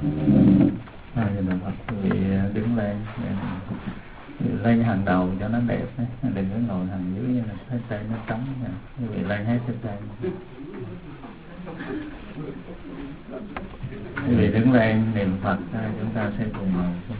Quý vị đứng lên, lên hàng đầu cho nó đẹp, đừng có ngồi hàng dưới như là thấy tay nó trống. Quý vị lên hết cái tay. Quý vị đứng lên niệm Phật, chúng ta sẽ cùng ngồi xuống.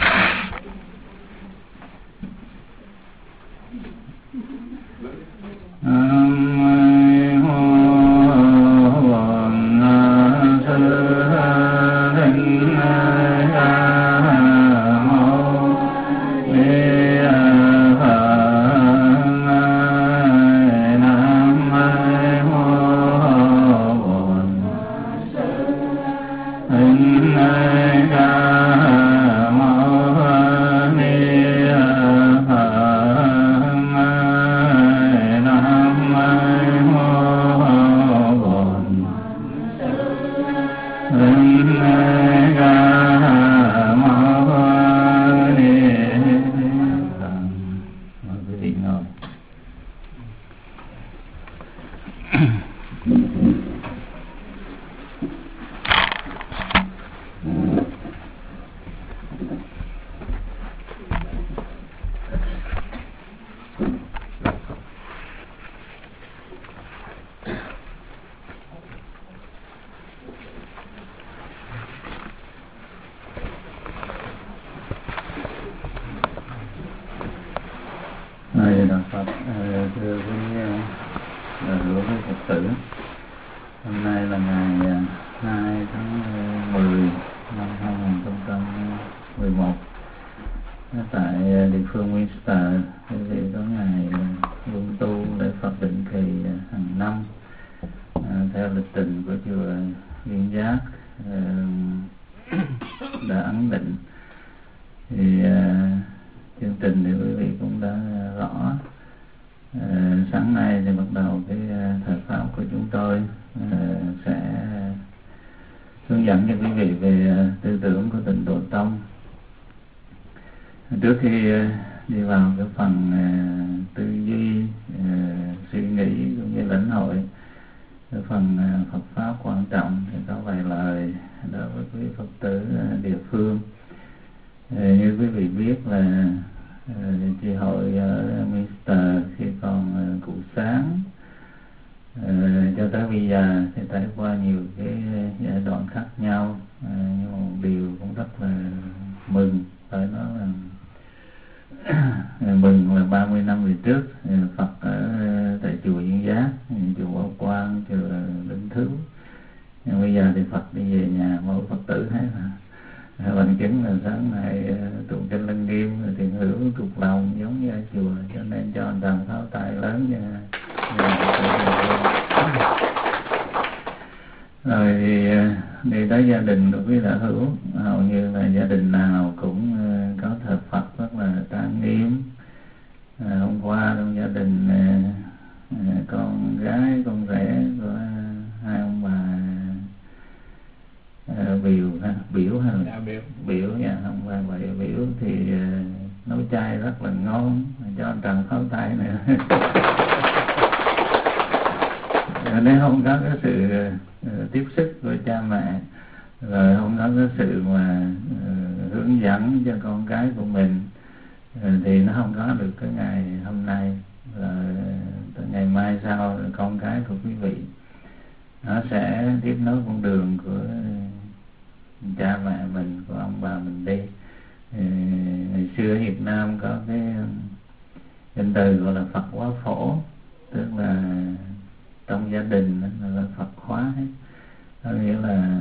Hôm nay là ngày 2 tháng 10 năm 2011 tại địa phương Winchester. Quý vị có ngày luân tu lễ Phật định kỳ hàng năm theo lịch trình của chùa Duyên Giác đã ấn định. Thì chương trình thì quý vị cũng đã rõ. Sáng nay thì bắt đầu cái thời pháp của chúng tôi sẽ hướng dẫn cho quý vị về tư tưởng của Tịnh Độ Tông. Trước khi đi vào cái phần tư duy, suy nghĩ cũng như lãnh hội cái phần Phật pháp quan trọng, thì có vài lời đối với quý Phật tử địa phương. Như quý vị biết là chi hội ở Minster khi còn cụ sáng cho tới bây giờ thì trải qua nhiều cái giai đoạn khác nhau, nhưng một điều cũng rất là mừng, phải nói là mừng là 30 năm về trước Phật ở tại chùa Duyên Giác, chùa Bảo Quang, chùa Linh Thứ, nhưng bây giờ thì Phật đi về nhà mỗi Phật tử hết mà. Bằng chứng là sáng nay tụng kinh Lăng Nghiêm thiện hữu thuộc lòng giống như ở chùa, cho nên cho anh tràng pháo tay lớn nha. Rồi thì đi tới gia đình của quý đạo hữu, hầu như là gia đình nào cũng có thờ Phật rất là trang nghiêm. Hôm qua trong gia đình con gái con rể của hai ông bà biểu nha, ông bà biểu thì nấu chay rất là ngon, cho anh tràng pháo tay nữa. Nếu không có cái sự tiếp sức của cha mẹ, rồi không có cái sự mà hướng dẫn cho con cái của mình, thì nó không có được cái ngày hôm nay. Rồi ngày mai sau con cái của quý vị nó sẽ tiếp nối con đường của cha mẹ mình, của ông bà mình đi. Ngày xưa ở Việt Nam có cái danh từ gọi là Phật hóa phổ, tức là trong gia đình là Phật hóa hết. Có nghĩa là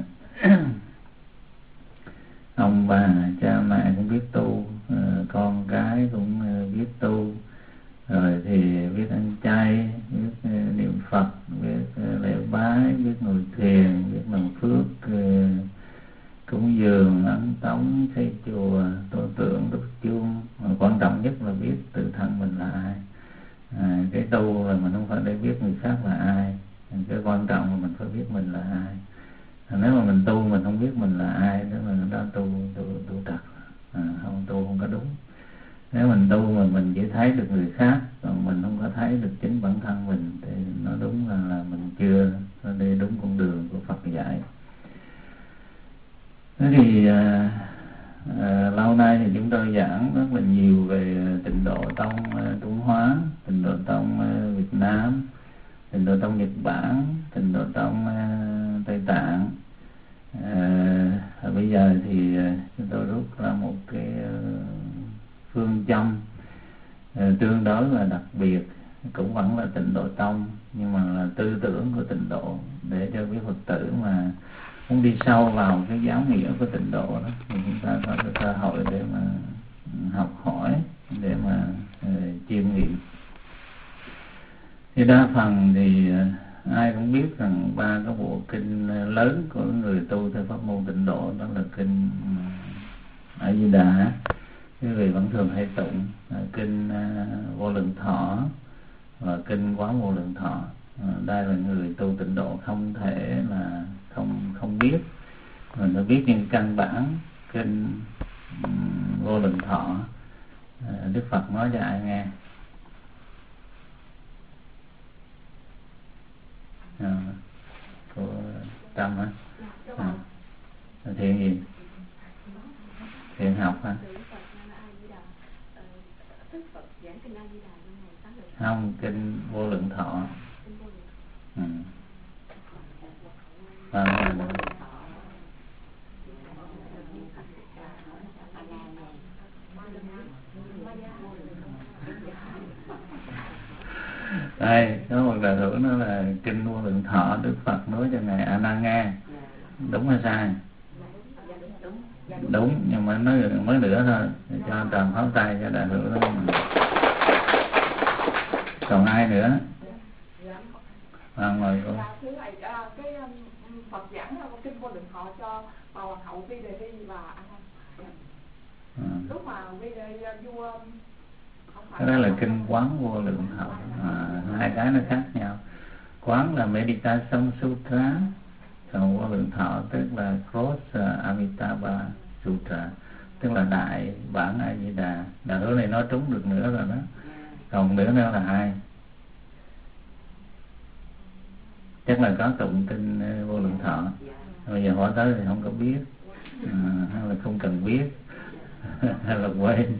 ông bà cha mẹ cũng biết tu, con cái cũng biết tu, rồi thì biết ăn chay, biết niệm Phật, biết lễ bái, biết ngồi thiền, biết làm phước, cúng dường, ấn tống, xây chùa, tô tượng, đúc chuông. Quan trọng nhất là biết tự thân mình là ai. Cái tu là mình không phải để biết người khác là ai, cái quan trọng là mình phải biết mình là ai. Nếu mà mình tu mình không biết mình là ai, nếu mà nó tu trật, không tu không có đúng. Nếu mình tu mà mình chỉ thấy được người khác, còn mình không có thấy được chính bản thân mình, thì nó đúng là mình chưa đi đúng con đường của Phật dạy. Thế thì lâu nay thì chúng tôi giảng rất là nhiều về Tịnh Độ Tông Trung Hóa, Tịnh Độ Tông Việt Nam, Tịnh Độ Tông Nhật Bản, Tịnh Độ Tông Tây Tạng. Bây giờ thì chúng tôi rút ra một cái phương châm tương đối là đặc biệt, cũng vẫn là Tịnh Độ Tông nhưng mà là tư tưởng của Tịnh Độ, để cho quý Phật tử mà muốn đi sâu vào cái giáo nghĩa của Tịnh Độ đó thì chúng ta có cái cơ hội để mà học hỏi, để mà chiêm nghiệm. Thì đa phần thì ai cũng biết rằng ba cái bộ kinh lớn của người tu theo pháp môn Tịnh Độ, đó là kinh A Di Đà, quý vị vẫn thường hay tụng, kinh Vô Lượng Thọ và kinh Quán Vô Lượng Thọ. Đây là người tu Tịnh Độ không thể là không biết. Mình phải biết những căn bản kinh Vô Lượng Thọ. Đức Phật nói cho ai nghe? Của Tâm hả? Thiện gì? Thiện học hả? Không, kinh Vô Lượng Thọ. Đây, có một bài thử nữa là kinh Vô Lượng Thọ, Đức Phật nói cho ngài A Nan nghe. Đúng hay sai? Đúng, nhưng mà nói mới nữa thôi, để cho toàn pháo tay cho đại hữu đó. Còn ai nữa? Mời cô. Thưa thầy, cái Phật giảng kinh Vô Lượng Thọ cho bà hoàng hậu Vi Đề Vi và A Nan. Lúc mà Vi Đề vua cái đó là kinh Quán Vô Lượng Thọ. Hai cái nó khác nhau. Quán là Meditation Sutra, còn Vô Lượng Thọ tức là Cross Amitabha Sutra, tức là đại bản A Di Đà. Đạo hữu này nói trúng được nữa rồi đó. Còn nữa là ai? Chắc là có tụng kinh Vô Lượng Thọ. Bây giờ hỏi tới thì không có biết, hay là không cần biết, hay là quên.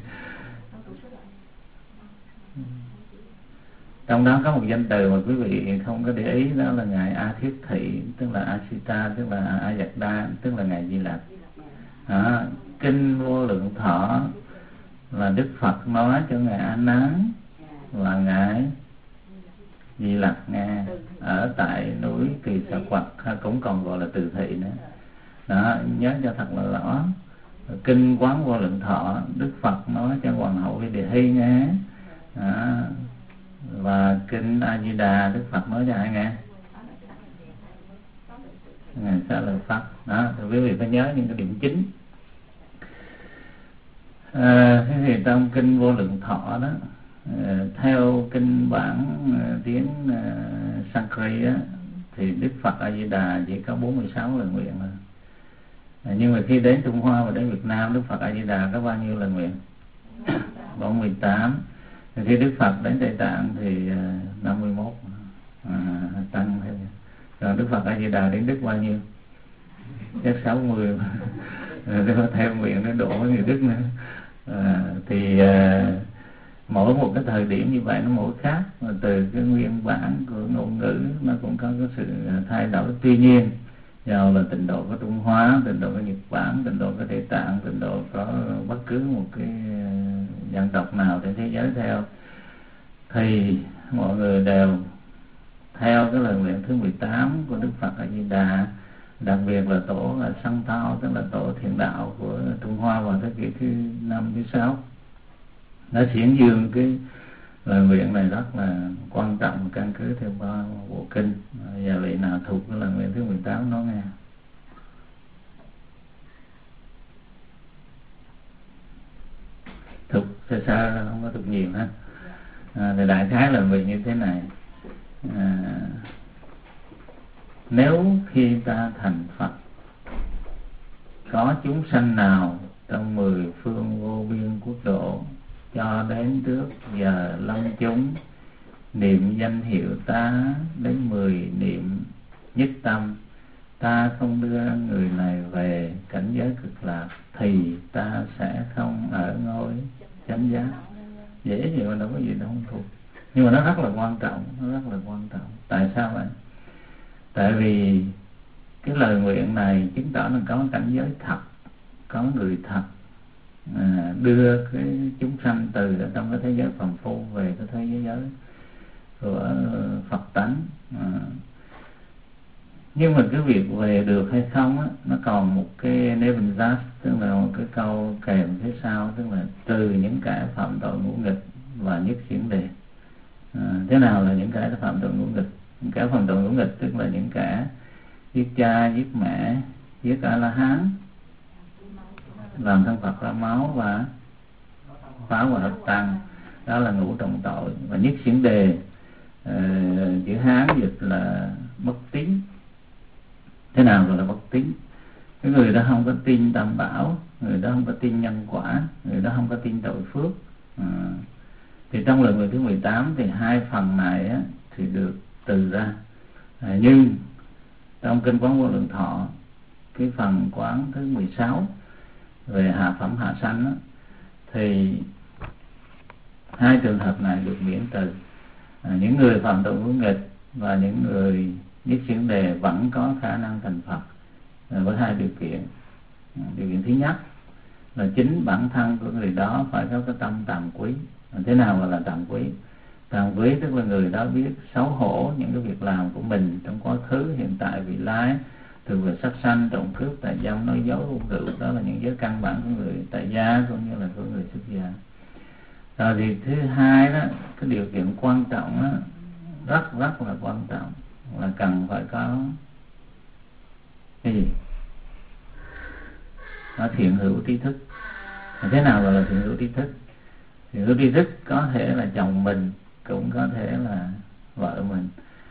Trong đó có một danh từ mà quý vị không có để ý, đó là ngài A Thiết Thị, tức là Asita, tức là A Dật Đa, tức là ngài Di Lặc. Kinh Vô Lượng Thọ là Đức Phật nói cho ngài A Nan và ngài Di Lặc nghe, ở tại núi Kỳ Xà Quặc, cũng còn gọi là Từ Thị nữa. Đó, nhớ cho thật là rõ. Kinh Quán Vô Lượng Thọ, Đức Phật nói cho hoàng hậu Vi Đề Hy nghe. Và kinh A Di Đà, Đức Phật nói cho ai nghe? Ngài Xá Lợi Phất. Đó, thì quý vị phải nhớ những cái điểm chính. Thế thì trong kinh Vô Lượng Thọ đó, theo kinh bản tiếng Sanskrit thì Đức Phật A Di Đà chỉ có 46 lời nguyện thôi. Nhưng mà khi đến Trung Hoa và đến Việt Nam, Đức Phật A Di Đà có bao nhiêu lời nguyện? 48. Khi Đức Phật đến Tây Tạng thì 51, tăng thêm. Rồi Đức Phật A Di Đà đến Đức bao nhiêu? Chắc 60. Rồi có thêm nguyện nó đổ người Đức nữa. Thì mỗi một cái thời điểm như vậy nó mỗi khác, mà từ cái nguyên bản của ngôn ngữ nó cũng có cái sự thay đổi. Tuy nhiên do là Tịnh Độ có Trung Hóa, Tịnh Độ có Nhật Bản, Tịnh Độ có Tây Tạng, Tịnh Độ có bất cứ một cái dân tộc nào trên thế giới theo, thì mọi người đều theo cái lời nguyện thứ 18 của Đức Phật A Di Đà. Đặc biệt là tổ là Sanh Tao, tức là tổ thiền đạo của Trung Hoa vào thế kỷ thứ 5, thứ 6 đã hiển dương cái lời nguyện này rất là quan trọng, căn cứ theo ba bộ kinh. Và vị nào thuộc cái lời nguyện thứ 18 nói nghe. Thuộc sơ sơ, không có thuộc nhiều ha. Thì đại khái là vì như thế này. Nếu khi ta thành Phật, có chúng sanh nào trong 10 phương vô biên quốc độ cho đến trước giờ lâm chúng niệm danh hiệu ta đến 10 niệm nhất tâm, ta không đưa người này về cảnh giới nhưng mà nó rất là quan trọng, nó rất là quan trọng. Tại sao vậy? Tại vì cái lời nguyện này chứng tỏ là có cảnh giới thật, có người thật đưa cái chúng sanh từ ở trong cái thế giới phàm phu về cái thế giới của Phật tánh. Nhưng mà cái việc về được hay không á, nó còn một cái nebenjas, tức là một cái câu kèm phía sau, tức là trừ những kẻ phạm tội ngũ nghịch và nhất xiển đề. Thế nào là những kẻ phạm tội ngũ nghịch? Những kẻ phạm tội ngũ nghịch tức là những kẻ giết cha, giết mẹ, giết A-la-hán, làm thân Phật ra máu và phá hoại hợp tăng, đó là ngũ trọng tội. Và nhất xiển đề, chữ Hán dịch là bất tín. Thế nào gọi là bất tín? Cái người đó không có tin tam bảo, người đó không có tin nhân quả, người đó không có tin tội phước. Thì trong lời nguyện thứ 18 thì hai phần này á, thì được từ ra. Nhưng trong kinh Quán Vô Lượng Thọ, cái phần quán thứ 16 về hạ phẩm hạ sanh á, thì hai trường hợp này được miễn trừ. Những người phạm tội ngũ nghịch và những người nhất xiển đề vẫn có khả năng thành Phật với hai điều kiện. Điều kiện thứ nhất là chính bản thân của người đó phải có cái tâm tàm quý. Thế nào gọi là tàm quý? Tàm quý tức là người đó biết xấu hổ những cái việc làm của mình trong quá khứ, hiện tại, vị lai, từ về sát sanh, trộm cướp, tà dâm, nói dối, hung rượu. Đó là những giới căn bản của người tại gia cũng như là của người xuất gia. Rồi thì thứ hai đó, cái điều kiện quan trọng đó, rất là quan trọng, là cần phải có cái gì? Có thiện hữu tri thức. Thế nào gọi là thiện hữu tri thức? Thiện hữu tri thức có thể là chồng mình, cũng có thể là vợ mình.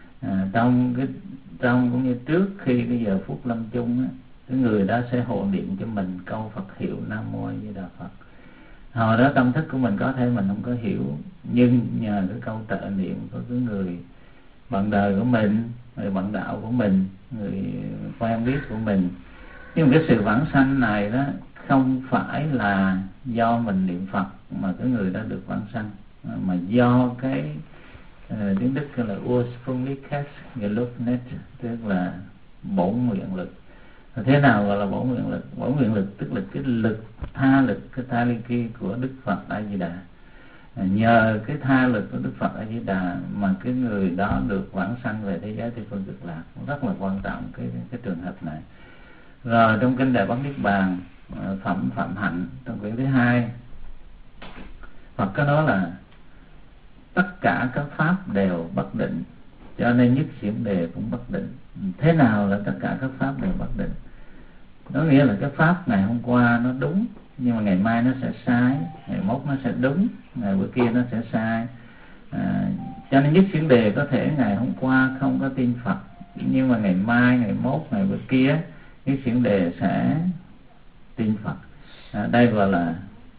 Trong cũng như trước khi cái giờ phút lâm chung á, cái người đó sẽ hộ niệm cho mình câu Phật hiệu Nam Mô A Di Đà Phật. Hồi đó tâm thức của mình có thể mình không có hiểu, nhưng nhờ cái câu trợ niệm của cái người bạn đời của mình, người bạn đạo của mình, người quen biết của mình. Nhưng cái sự vãng sanh này đó không phải là do mình niệm Phật mà cái người đó được vãng sanh, mà do cái tiếng Đức gọi là Ursprünglichkeitsgelübnis, tức là bổn nguyện lực. Thế nào gọi là bổn nguyện lực? Bổn nguyện lực tức là cái lực, tha lực, cái tha ly kỳ của Đức Phật A Di Đà. Nhờ cái tha lực của Đức Phật A Di Đà mà cái người đó được vãng sanh về thế giới Tây Phương Cực Lạc. Rất là quan trọng cái trường hợp này. Rồi trong kinh Đại Bát Niết Bàn, phẩm Phạm Hạnh trong quyển thứ 2, Phật có nói là tất cả các pháp đều bất định, cho nên nhất xiển đề cũng bất định. Thế nào là tất cả các pháp đều bất định? Đó nghĩa là cái pháp ngày hôm qua nó đúng, nhưng mà ngày mai nó sẽ sai, ngày mốt nó sẽ đúng, ngày bữa kia nó sẽ sai. Cho nên nhất xiển đề có thể ngày hôm qua không có tin Phật, nhưng mà ngày mai, ngày mốt, ngày bữa kia nhất xiển đề sẽ tin Phật. Đây gọi là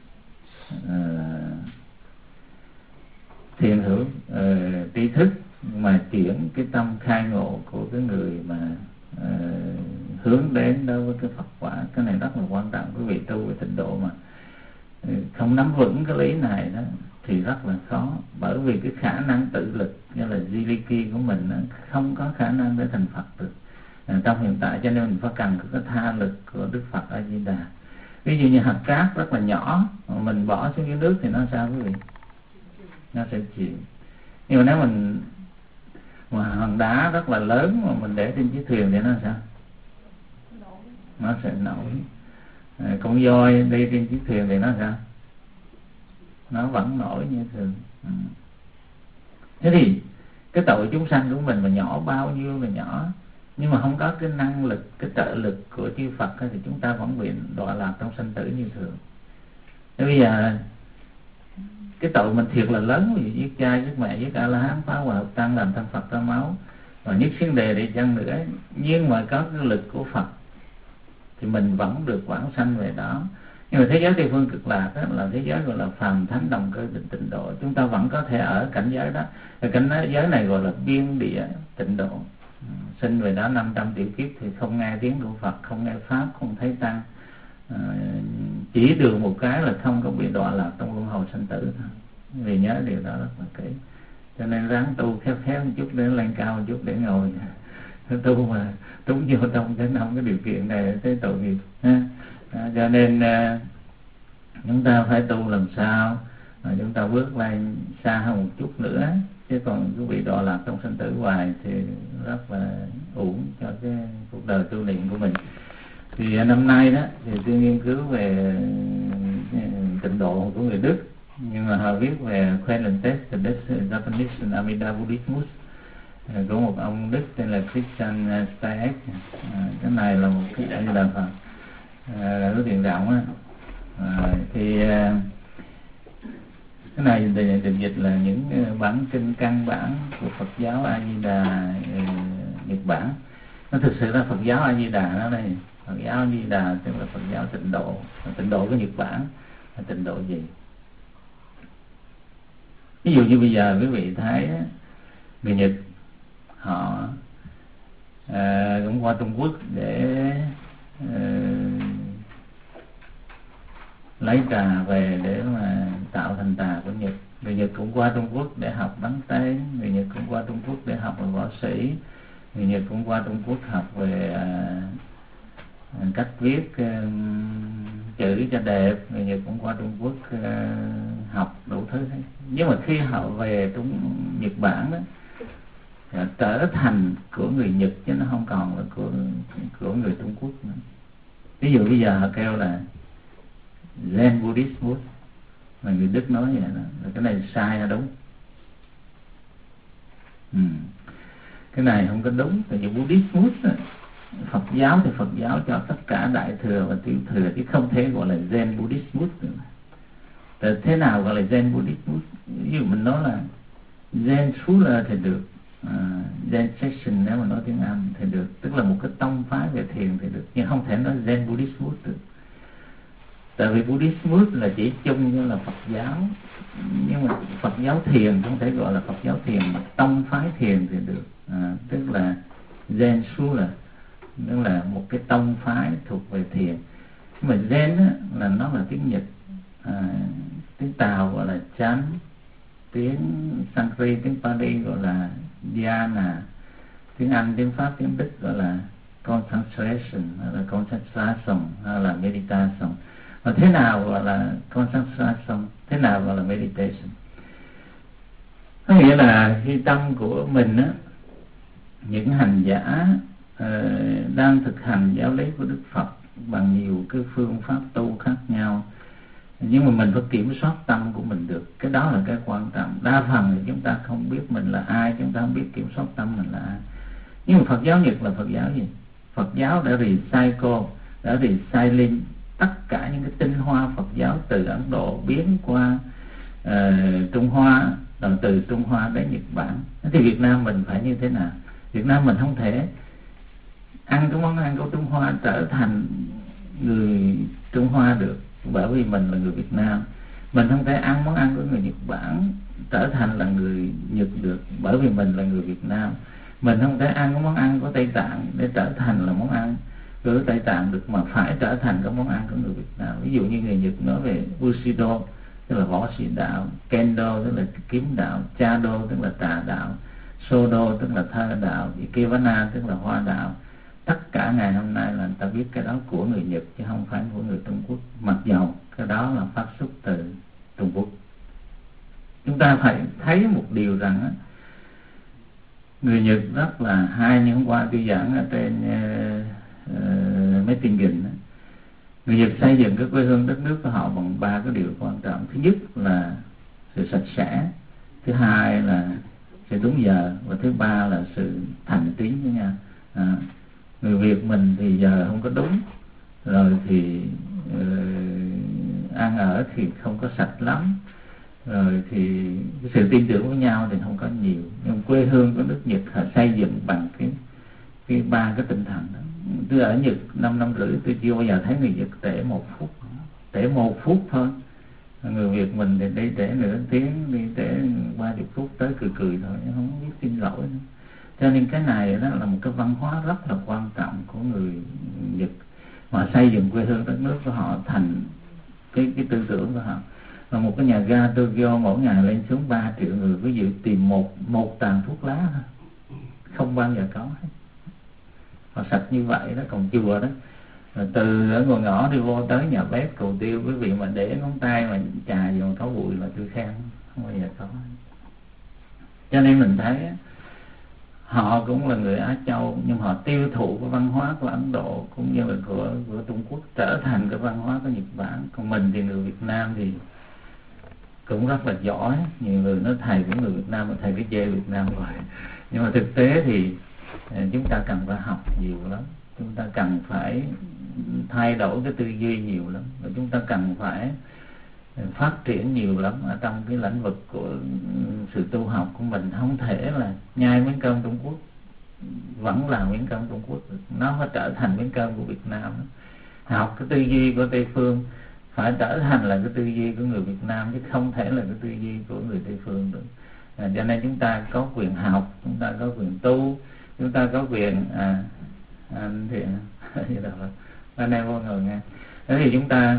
thiện hữu tri thức, mà chuyển cái tâm khai ngộ của cái người mà hướng đến đối với cái Phật quả. Cái này rất là quan trọng. Quý vị tu về tịnh độ mà không nắm vững cái lý này đó thì rất là khó, bởi vì cái khả năng tự lực như là Ziliki của mình nó không có khả năng để thành Phật được trong hiện tại. Cho nên mình phải cần cái tha lực của Đức Phật A Di Đà. Ví dụ như hạt cát rất là nhỏ, mình bỏ xuống dưới nước thì nó sao quý vị? Nó sẽ chìm. Nhưng mà nếu mình hòn đá rất là lớn mà mình để trên chiếc thuyền thì nó sao? Nó sẽ nổi. Con voi đi trên chiếc thuyền thì nó sao? Nó vẫn nổi như thường. Thế thì cái tội chúng sanh của mình mà nhỏ bao nhiêu là nhỏ, nhưng mà không có cái năng lực, cái trợ lực của chư Phật thì chúng ta vẫn bị đọa lạc trong sanh tử như thường. Thế bây giờ cái tội mình thiệt là lớn, ví dụ giết cha, giết mẹ, giết A-la-hán, phá hoại hợp tăng, làm thân Phật ra máu, và nhất xiển đề đi chăng nữa, nhưng mà có cái lực của Phật thì mình vẫn được vãng sanh về đó. Nhưng mà thế giới Tây Phương Cực Lạc đó là thế giới gọi là phàm thánh đồng cơ tịnh độ, chúng ta vẫn có thể ở cảnh giới đó. Cảnh giới này gọi là biên địa tịnh độ. Sinh về đó 500 triệu kiếp thì không nghe tiếng của Phật, không nghe pháp, không thấy tăng, chỉ được một cái là không có bị đọa lạc trong luân hồi sanh tử thôi. Vì nhớ điều đó rất là kỹ. cho nên ráng tu khéo khéo một chút để lên cao một chút để ngồi. Tu mà trúng vô trong cái năm cái điều kiện này thế tội nghiệp ha. Cho nên chúng ta phải tu làm sao mà chúng ta bước lên xa hơn một chút nữa, chứ còn cứ bị đọa lạc trong sinh tử hoài thì rất là uổng cho cái cuộc đời tu luyện của mình. Thì năm nay đó thì tôi nghiên cứu về tịnh độ của người Đức, nhưng mà họ viết về Quentin the Definition Amida Buddhismus của một ông Đức tên là Christian Steig. Cái này là một cái A Di Đà Phật, là cái thiền rộng á. Thì cái này được dịch là những bản kinh căn bản của Phật giáo A Di Đà Nhật Bản. Nó thực sự là Phật giáo A Di Đà đó đây. Phật giáo A Di Đà tức là Phật giáo tịnh độ. Tịnh độ của Nhật Bản là tịnh độ gì? Ví dụ như bây giờ quý vị thấy người Nhật họ cũng qua Trung Quốc để lấy trà về để mà tạo thành trà của Nhật. Người Nhật cũng qua Trung Quốc để học bắn tên, người Nhật cũng qua Trung Quốc để học về võ sĩ, người Nhật cũng qua Trung Quốc học về cách viết chữ cho đẹp, người Nhật cũng qua Trung Quốc học đủ thứ. Nhưng mà khi họ về Nhật Bản đó, trở thành của người Nhật chứ nó không còn là của người Trung Quốc nữa. Ví dụ bây giờ họ kêu là Zen Buddhismus, mà người Đức nói vậy đó, là cái này sai hay đúng? Cái này không có đúng, tại vì Buddhismus đó, Phật giáo thì Phật giáo cho tất cả đại thừa và tiểu thừa, chứ không thể gọi là Zen Buddhismus nữa. Tại thế nào gọi là Zen Buddhismus? Ví dụ mình nói là Zen Ruler thì được, Zen Session nếu mà nói tiếng Anh thì được, tức là một cái tông phái về thiền thì được, nhưng không thể nói Zen Buddhismus được. Tại vì Buddhismus là chỉ chung như là Phật giáo, nhưng mà Phật giáo thiền không thể gọi là Phật giáo thiền, mà tông phái thiền thì được. Tức là Zen Ruler, tức là một cái tông phái thuộc về thiền. Nhưng mà Zen á, là nó là tiếng Nhật, tiếng Tàu gọi là chánh, tiếng Sanskrit, tiếng Pali gọi là dhyana, tiếng Anh, tiếng Pháp, tiếng Đức gọi là concentration, hay là concentration, hay là meditation. Và thế nào gọi là concentration, thế nào gọi là meditation? Có nghĩa là khi tâm của mình á, những hành giả đang thực hành giáo lý của Đức Phật bằng nhiều cái phương pháp tu khác nhau, nhưng mà mình phải kiểm soát tâm của mình được. Cái đó là cái quan trọng. Đa phần thì chúng ta không biết mình là ai, chúng ta không biết kiểm soát tâm mình là ai. Nhưng mà Phật giáo Nhật là Phật giáo gì? Phật giáo đã recycle, đã recycling tất cả những cái tinh hoa Phật giáo từ Ấn Độ biến qua Trung Hoa, rồi từ Trung Hoa đến Nhật Bản. Thì Việt Nam mình phải như thế nào? Việt Nam mình không thể ăn cái món ăn của Trung Hoa trở thành người Trung Hoa được, bởi vì mình là người Việt Nam. Mình không thể ăn món ăn của người Nhật Bản trở thành là người Nhật được, bởi vì mình là người Việt Nam. Mình không thể ăn cái món ăn của Tây Tạng để trở thành là món ăn của Tây Tạng được, mà phải trở thành cái món ăn của người Việt Nam. Ví dụ như người Nhật nói về Bushido, tức là võ sĩ đạo, Kendo tức là kiếm đạo, Chado tức là trà đạo, Sodo tức là thơ đạo, Ikebana tức là hoa đạo. Tất cả ngày hôm nay là người ta biết cái đó của người Nhật chứ không phải của người Trung Quốc, mặc dầu cái đó là phát xuất từ Trung Quốc. Chúng ta phải thấy một điều rằng á, người Nhật rất là hay, như hôm qua tôi giảng ở trên mấy tiền gìn. Người Nhật xây dựng cái quê hương đất nước của họ bằng 3 cái điều quan trọng. Thứ nhất là sự sạch sẽ, thứ hai là sự đúng giờ, và thứ ba là sự thành tín với nhau. Người Việt mình thì giờ không có đúng, rồi thì ăn ở thì không có sạch lắm, rồi thì cái sự tin tưởng với nhau thì không có nhiều. Nhưng quê hương của nước Nhật họ xây dựng bằng cái 3 cái tinh thần đó. Tôi ở Nhật 5 năm rưỡi, tôi chưa bao giờ thấy người Nhật trễ 1 phút, trễ 1 phút thôi. Người Việt mình thì đi trễ nửa tiếng, đi trễ 30 phút tới cười thôi, không biết xin lỗi nữa. Cho nên cái này đó là một cái văn hóa rất là quan trọng của người Nhật, mà xây dựng quê hương đất nước của họ thành cái tư tưởng của họ. Và một cái nhà ga Tokyo mỗi ngày lên xuống 3 triệu người, ví dụ tìm một tàn thuốc lá không bao giờ có hết. Họ sạch như vậy đó. Còn chùa đó, từ ở ngồi ngõ đi vô tới nhà bếp cầu tiêu, quý vị mà để ngón tay mà chà vào có bụi là tôi khen, không bao giờ có. Cho nên mình thấy họ cũng là người Á Châu, nhưng họ tiêu thụ cái văn hóa của Ấn Độ cũng như là của Trung Quốc trở thành cái văn hóa của Nhật Bản. Còn mình thì người Việt Nam thì cũng rất là giỏi. Nhiều người nói thầy của người Việt Nam mà thầy cái chê Việt Nam rồi. Nhưng mà thực tế thì chúng ta cần phải học nhiều lắm. Chúng ta cần phải thay đổi cái tư duy nhiều lắm. Và chúng ta cần phải phát triển nhiều lắm ở trong cái lĩnh vực của sự tu học của mình. Không thể là nhai miếng cơm Trung Quốc vẫn là miếng cơm Trung Quốc, nó phải trở thành miếng cơm của Việt Nam. Học cái tư duy của Tây phương phải trở thành là cái tư duy của người Việt Nam, chứ không thể là cái tư duy của người Tây phương được. Cho nên chúng ta có quyền học, chúng ta có quyền tu, chúng ta có quyền anh thì anh em vô ngồi nghe. Thế thì chúng ta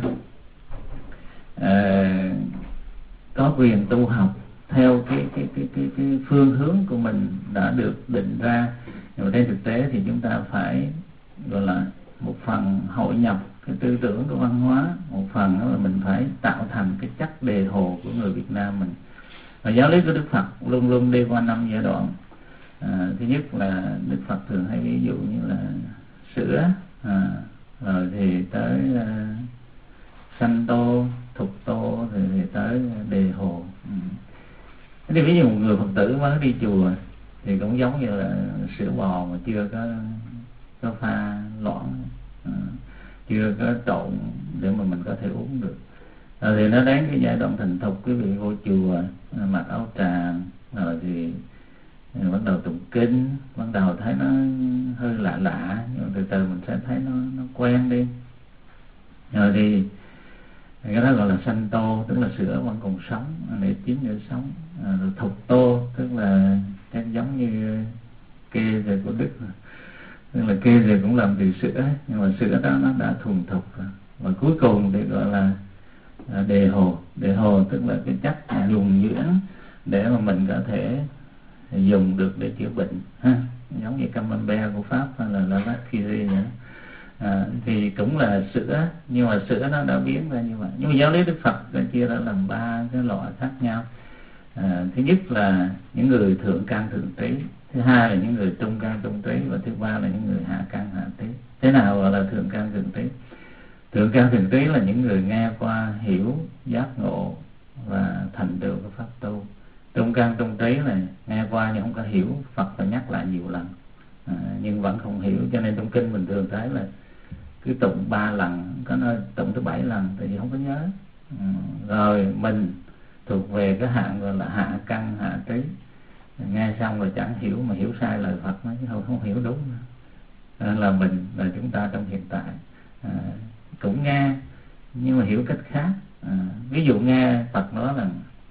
có quyền tu học theo cái phương hướng của mình đã được định ra. Nhưng mà trên thực tế thì chúng ta phải gọi là một phần hội nhập cái tư tưởng của văn hóa, một phần đó là mình phải tạo thành cái chất đề hồ của người Việt Nam mình. Và giáo lý của Đức Phật luôn luôn đi qua 5 giai đoạn. Thứ nhất là Đức Phật thường hay ví dụ như là sữa, rồi thì tới sanh tô, thục tô, thì tới đề hồ. Thì ví dụ một người Phật tử mới đi chùa thì cũng giống như là sữa bò mà chưa có pha loãng, chưa có trộn để mà mình có thể uống được. Rồi thì nó đến cái giai đoạn thành thục, quý vị vô chùa mặc áo tràng, rồi thì bắt đầu tụng kinh, bắt đầu thấy nó hơi lạ lạ, nhưng mà từ từ mình sẽ thấy nó quen đi. Rồi thì cái đó gọi là sanh tô, tức là sữa vẫn còn sống để chín để sống. Rồi thục tô tức là chắc giống như kê về của Đức, tức là kê về cũng làm từ sữa, nhưng mà sữa đó nó đã thuần thục rồi. Và cuối cùng thì gọi là đề hồ. Đề hồ tức là cái chất dùng dưỡng để mà mình có thể dùng được để chữa bệnh ha, giống như camembert của Pháp hay là lavashkiri nữa. Thì cũng là sữa, nhưng mà sữa nó đã biến ra như vậy. Nhưng mà giáo lý Đức Phật chia ra làm 3 cái loại khác nhau. Thứ nhất là những người thượng căn thượng trí, thứ hai là những người trung căn trung trí, và thứ ba là những người hạ căn hạ trí. Thế nào gọi là thượng căn thượng trí? Thượng căn thượng trí là những người nghe qua, hiểu, giác ngộ và thành tựu cái pháp tu. Trung căn trung trí là nghe qua nhưng không có hiểu, Phật phải nhắc lại nhiều lần nhưng vẫn không hiểu. Cho nên trong kinh mình thường thấy là cứ tụng 3 lần, có nơi tụng tới 7 lần tại vì không có nhớ. Rồi mình thuộc về cái hạng gọi là hạ căn hạ trí, nghe xong rồi chẳng hiểu, mà hiểu sai lời Phật nói chứ không hiểu đúng. Nên là mình, là chúng ta trong hiện tại cũng nghe nhưng mà hiểu cách khác. Ví dụ nghe Phật nói là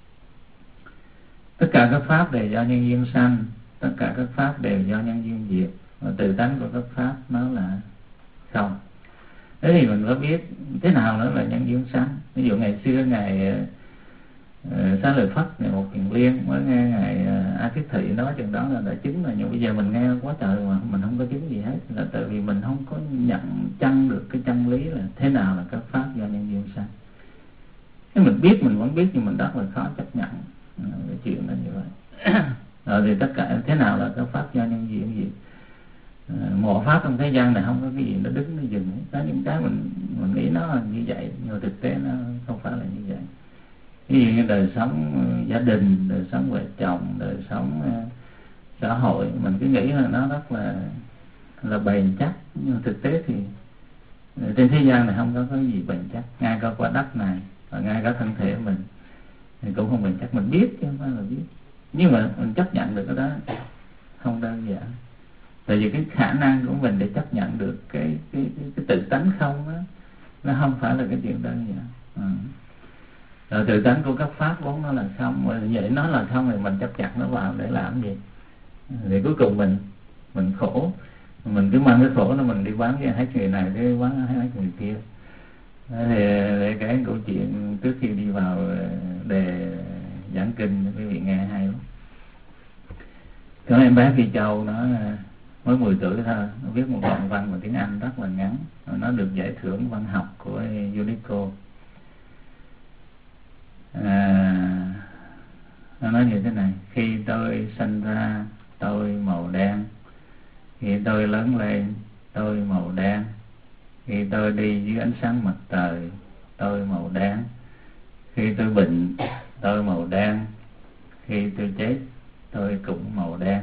tất cả các pháp đều do nhân duyên sanh, tất cả các pháp đều do nhân duyên diệt, và tự tánh của các pháp nó là không. Thế thì mình phải biết thế nào nữa là nhân duyên sanh. Ví dụ ngày xưa Ngài Xá Lợi Phất, Ngài Một Kiền Liên mới nghe Ngài A Thiết Thị nói chừng đó là đã chứng rồi. Nhưng bây giờ mình nghe quá trời mà mình không có chứng gì hết, là tại vì mình không có nhận chân được cái chân lý là thế nào là các pháp do nhân duyên sanh. Thế mình biết, mình vẫn biết, nhưng mình rất là khó chấp nhận cái chuyện đó như vậy. Rồi thì tất cả thế nào là các pháp do nhân duyên gì? Mọi pháp trong thế gian này không có cái gì nó đứng nó dừng. Có những cái mình nghĩ nó là như vậy, nhưng mà thực tế nó không phải là như vậy. Ví dụ như đời sống gia đình, đời sống vợ chồng, đời sống xã hội, mình cứ nghĩ là nó rất là bền chắc, nhưng mà thực tế thì trên thế gian này không có cái gì bền chắc. Ngay cả quả đất này và ngay cả thân thể mình thì cũng không bền chắc. Mình biết chứ không phải là biết, nhưng mà mình chấp nhận được cái đó không đơn giản. Tại vì cái khả năng của mình để chấp nhận được cái tự tánh không đó, nó không phải là cái chuyện đơn giản. Rồi tự tánh của các pháp vốn nó là không, mà vậy nó là không thì mình chấp nhận nó vào để làm gì? Thì cuối cùng mình khổ, mình cứ mang cái khổ nó mình đi bán cái hết người này, đi bán hết người kia. Thì để kể câu chuyện trước khi đi vào Phi Châu nó mới 10 tuổi thôi, nó viết một đoạn văn bằng tiếng Anh rất là ngắn, nó được giải thưởng văn học của UNESCO. Nó nói như thế này: khi tôi sinh ra tôi màu đen, khi tôi lớn lên tôi màu đen, khi tôi đi dưới ánh sáng mặt trời tôi màu đen, khi tôi bệnh tôi màu đen, khi tôi chết tôi cũng màu đen.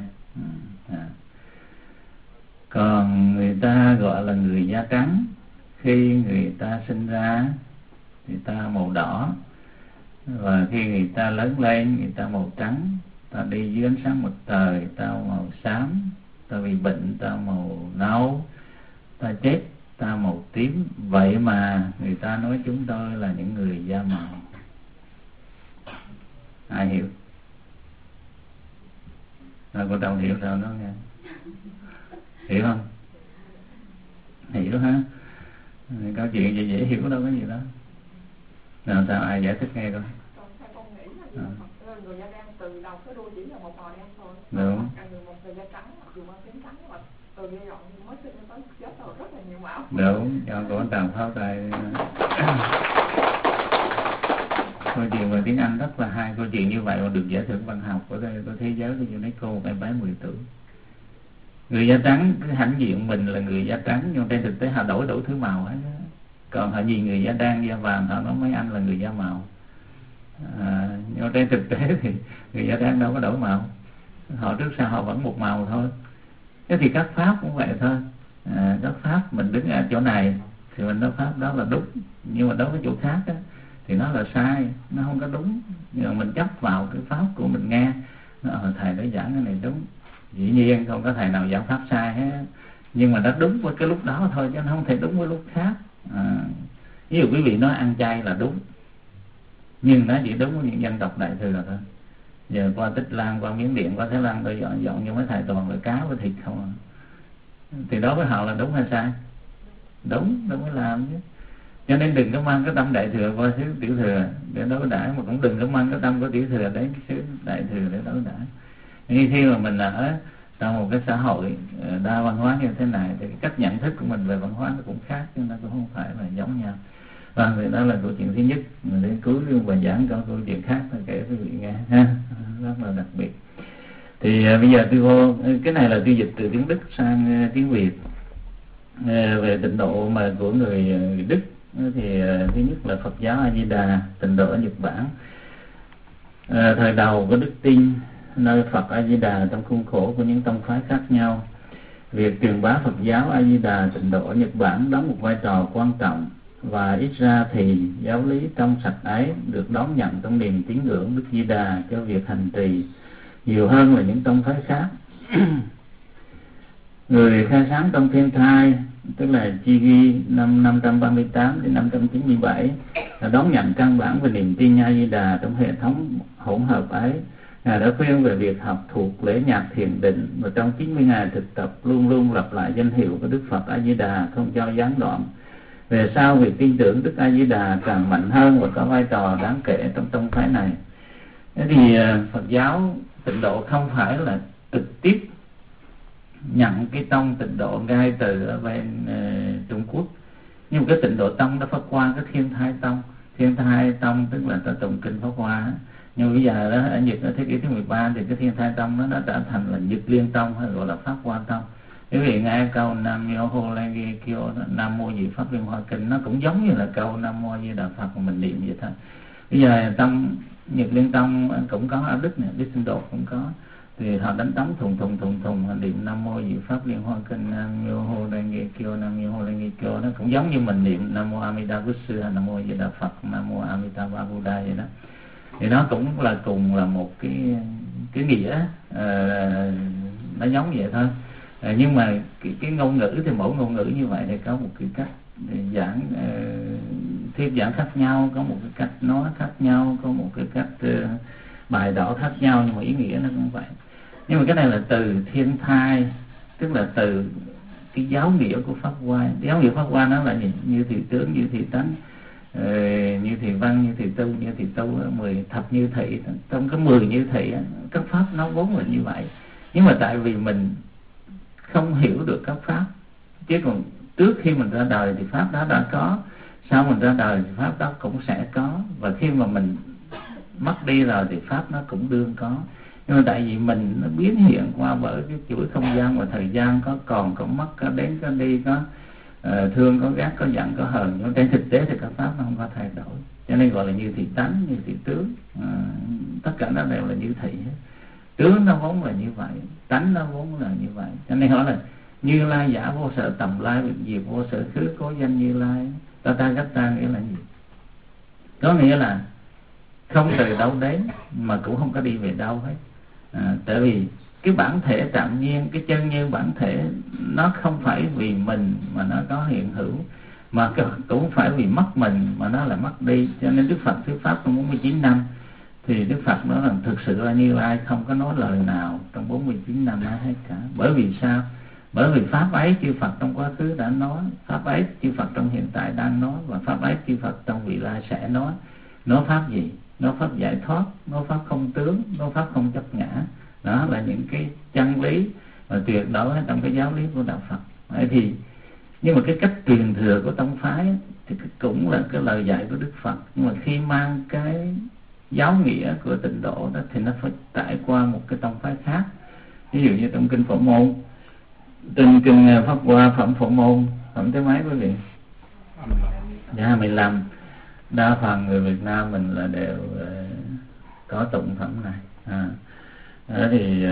Còn người ta gọi là người da trắng, khi người ta sinh ra thì ta màu đỏ, và khi người ta lớn lên người ta màu trắng, ta đi dưới ánh sáng mặt trời ta màu xám, ta bị bệnh ta màu nâu, ta chết ta màu tím. Vậy mà người ta nói chúng tôi là những người da màu. Ai hiểu? Rồi cô Đồng hiểu sao nó nghe? Hiểu không? Hiểu ha? Câu chuyện vậy dễ hiểu đâu có gì đó. Nào sao ai giải thích nghe coi? Con nghĩ là người da đen từ đầu tới đuôi chỉ là một màu đen thôi. Đúng. Một người da trắng, mặc dù mang tiếng trắng mà từ giai đoạn mới sinh tới chết rồi rất là nhiều màu. Đúng, cho có tàng pháo tay. Câu chuyện về tiếng Anh rất là hay. Câu chuyện như vậy mà được giải thưởng văn học của thế giới của UNESCO, một em bé 10 tuổi. Người da trắng cứ hãnh diện mình là người da trắng, nhưng trên thực tế họ đổi thứ màu hết. Còn họ nhìn người da đen, da vàng, họ nói mấy anh là người da màu. Nhưng trên thực tế thì người da đen đâu có đổi màu, họ trước sau họ vẫn một màu thôi. Thế thì các pháp cũng vậy thôi. Các pháp mình đứng ở chỗ này thì mình nói pháp đó là đúng, nhưng mà đối với chỗ khác đó, thì nó là sai, nó không có đúng. Nhưng mà mình chấp vào cái pháp của mình nghe, thầy đã giảng cái này đúng. Dĩ nhiên không có thầy nào giảng pháp sai hết, nhưng mà nó đúng với cái lúc đó thôi, chứ nó không thể đúng với lúc khác. Ví dụ quý vị nói ăn chay là đúng, nhưng nó chỉ đúng với những dân tộc Đại Thừa thôi. Giờ qua Tích Lan, qua Miến Điện, qua Thái Lan tôi dọn như mấy thầy toàn là cá với thịt không à. Thì đó với họ là đúng hay sai? Đúng mới làm chứ. Cho nên đừng có mang cái tâm Đại Thừa qua xứ Tiểu Thừa để đối đãi, mà cũng đừng có mang cái tâm của Tiểu Thừa đến xứ Đại Thừa để đối đãi. Nhưng khi mà mình ở trong một cái xã hội đa văn hóa như thế này thì cái cách nhận thức của mình về văn hóa nó cũng khác, chứ nó cũng không phải là giống nhau. Và thì đó là câu chuyện thứ nhất. Mình đến cuối bài giảng có câu chuyện khác là kể quý vị nghe ha, rất là đặc biệt. Thì bây giờ cái này là tôi dịch từ tiếng Đức sang tiếng Việt về tịnh độ mà của người Đức. Thì thứ nhất là Phật giáo A Di Đà tịnh độ ở Nhật Bản. Thời đầu có đức tin nơi Phật A Di Đà trong khuôn khổ của những tông phái khác nhau. Việc truyền bá Phật giáo A Di Đà tịnh độ ở Nhật Bản đóng một vai trò quan trọng, và ít ra thì giáo lý trong sạch ấy được đón nhận trong niềm tín ngưỡng Đức Di Đà cho việc hành trì nhiều hơn là những tông phái khác. Người khai sáng trong Thiên Thai, tức là Chi Ghi năm 538 đến 597, là đón nhận căn bản về niềm tin A Di Đà trong hệ thống hỗn hợp ấy. Ngài đã khuyên về việc học thuộc lễ nhạc thiền định, và trong 90 ngày thực tập luôn luôn lặp lại danh hiệu của Đức Phật A Di Đà không cho gián đoạn. Về sau, việc tin tưởng Đức A Di Đà càng mạnh hơn và có vai trò đáng kể trong tông phái này. Thế thì Phật giáo tịnh độ không phải là trực tiếp nhận cái tông tịnh độ ngay từ ở bên Trung Quốc, nhưng mà cái tịnh độ tông nó phát qua cái Thiên Thai tông. Thiên Thai tông tức là ta tụng kinh Pháp Hoa. Nhưng bây giờ đó ở Nhật ở thế kỷ thứ 13 thì cái Thiên Thai tông nó đã trở thành là Nhật Liên tông, hay gọi là Pháp Hoa tông. Quý vị nghe câu Nam Mô Hô Lan Ghi Kyo, Nam Mô Diệu Pháp Liên Hoa Kinh, nó cũng giống như là câu Nam Mô A Di Đà Phật mà mình niệm vậy thôi. Bây giờ tông Nhật Liên tông cũng có, ở Đức này, Đức Sinh Đột cũng có, thì họ đánh trống thùng họ niệm Nam Mô Diệu Pháp Liên Hoa Kinh, Nam Mô Hô Lan Ghi Kyo, Nam Mô Hô Lan Ghi Kyo, nó cũng giống như mình niệm Nam Mô A Di Đà Phật, Nam Mô A Di Đà Phật, Nam Mô A Di Đà Buddha vậy đó. Thì nó cũng là cùng là một cái nghĩa, nó giống vậy thôi. Nhưng mà cái ngôn ngữ thì mỗi ngôn ngữ như vậy thì có một cái cách giảng, thuyết giảng khác nhau, có một cái cách nói khác nhau, có một cái cách bài đỏ khác nhau, nhưng mà ý nghĩa nó cũng vậy. Nhưng mà cái này là từ Thiên Thai, tức là từ cái giáo nghĩa của Pháp Hoa. Giáo nghĩa Pháp Hoa nó là như thị tướng, như thị tánh, như thị văn, như thị tu, như thị tu, 10 thập như thị. Trong cái 10 như thị các pháp nó vốn là như vậy. Nhưng mà tại vì mình không hiểu được các pháp, chứ còn trước khi mình ra đời thì pháp đó đã có, sau mình ra đời thì pháp đó cũng sẽ có, và khi mà mình mất đi rồi thì pháp nó cũng đương có. Nhưng mà tại vì mình nó biến hiện qua bởi cái chuỗi không gian và thời gian, có còn, có mất, có đến, có đi, có thương, có ghét, có giận, có hờn. Nhưng trên thực tế thì các pháp nó không có thay đổi, cho nên gọi là như thị tánh, như thị tướng. Tất cả nó đều là như thị hết. Tướng nó vốn là như vậy, tánh nó vốn là như vậy. Cho nên hỏi là Như Lai giả vô sở tầm lai, biệt diệt vô sở khứ, cố danh Như Lai. Tathagata nghĩa là gì? Có nghĩa là không từ đâu đến mà cũng không có đi về đâu hết. Tại vì cái bản thể tạm nhiên, cái chân như bản thể, nó không phải vì mình mà nó có hiện hữu, mà cũng không phải vì mất mình mà nó là mất đi. Cho nên Đức Phật thuyết pháp trong 49 năm thì Đức Phật nói rằng thực sự là Như Lai không có nói lời nào trong 49 năm ấy hết cả. Bởi vì sao? Bởi vì pháp ấy chư Phật trong quá khứ đã nói, pháp ấy chư Phật trong hiện tại đang nói, và pháp ấy chư Phật trong vị lai sẽ nói. Nói pháp gì? Nói pháp giải thoát, nói pháp không tướng, nói pháp không chấp ngã. Đó là những cái chân lý mà tuyệt đối trong cái giáo lý của đạo Phật. Vậy thì, nhưng mà cái cách truyền thừa của tông phái thì cũng là cái lời dạy của Đức Phật, nhưng mà khi mang cái giáo nghĩa của tịnh độ đó thì nó phải trải qua một cái tông phái khác. Ví dụ như trong kinh Phổ Môn, trên kinh Pháp Hoa phẩm Phổ Môn, phẩm thứ mấy quý vị? Dạ 15. Đa phần người Việt Nam mình là đều có tụng phẩm này. Thì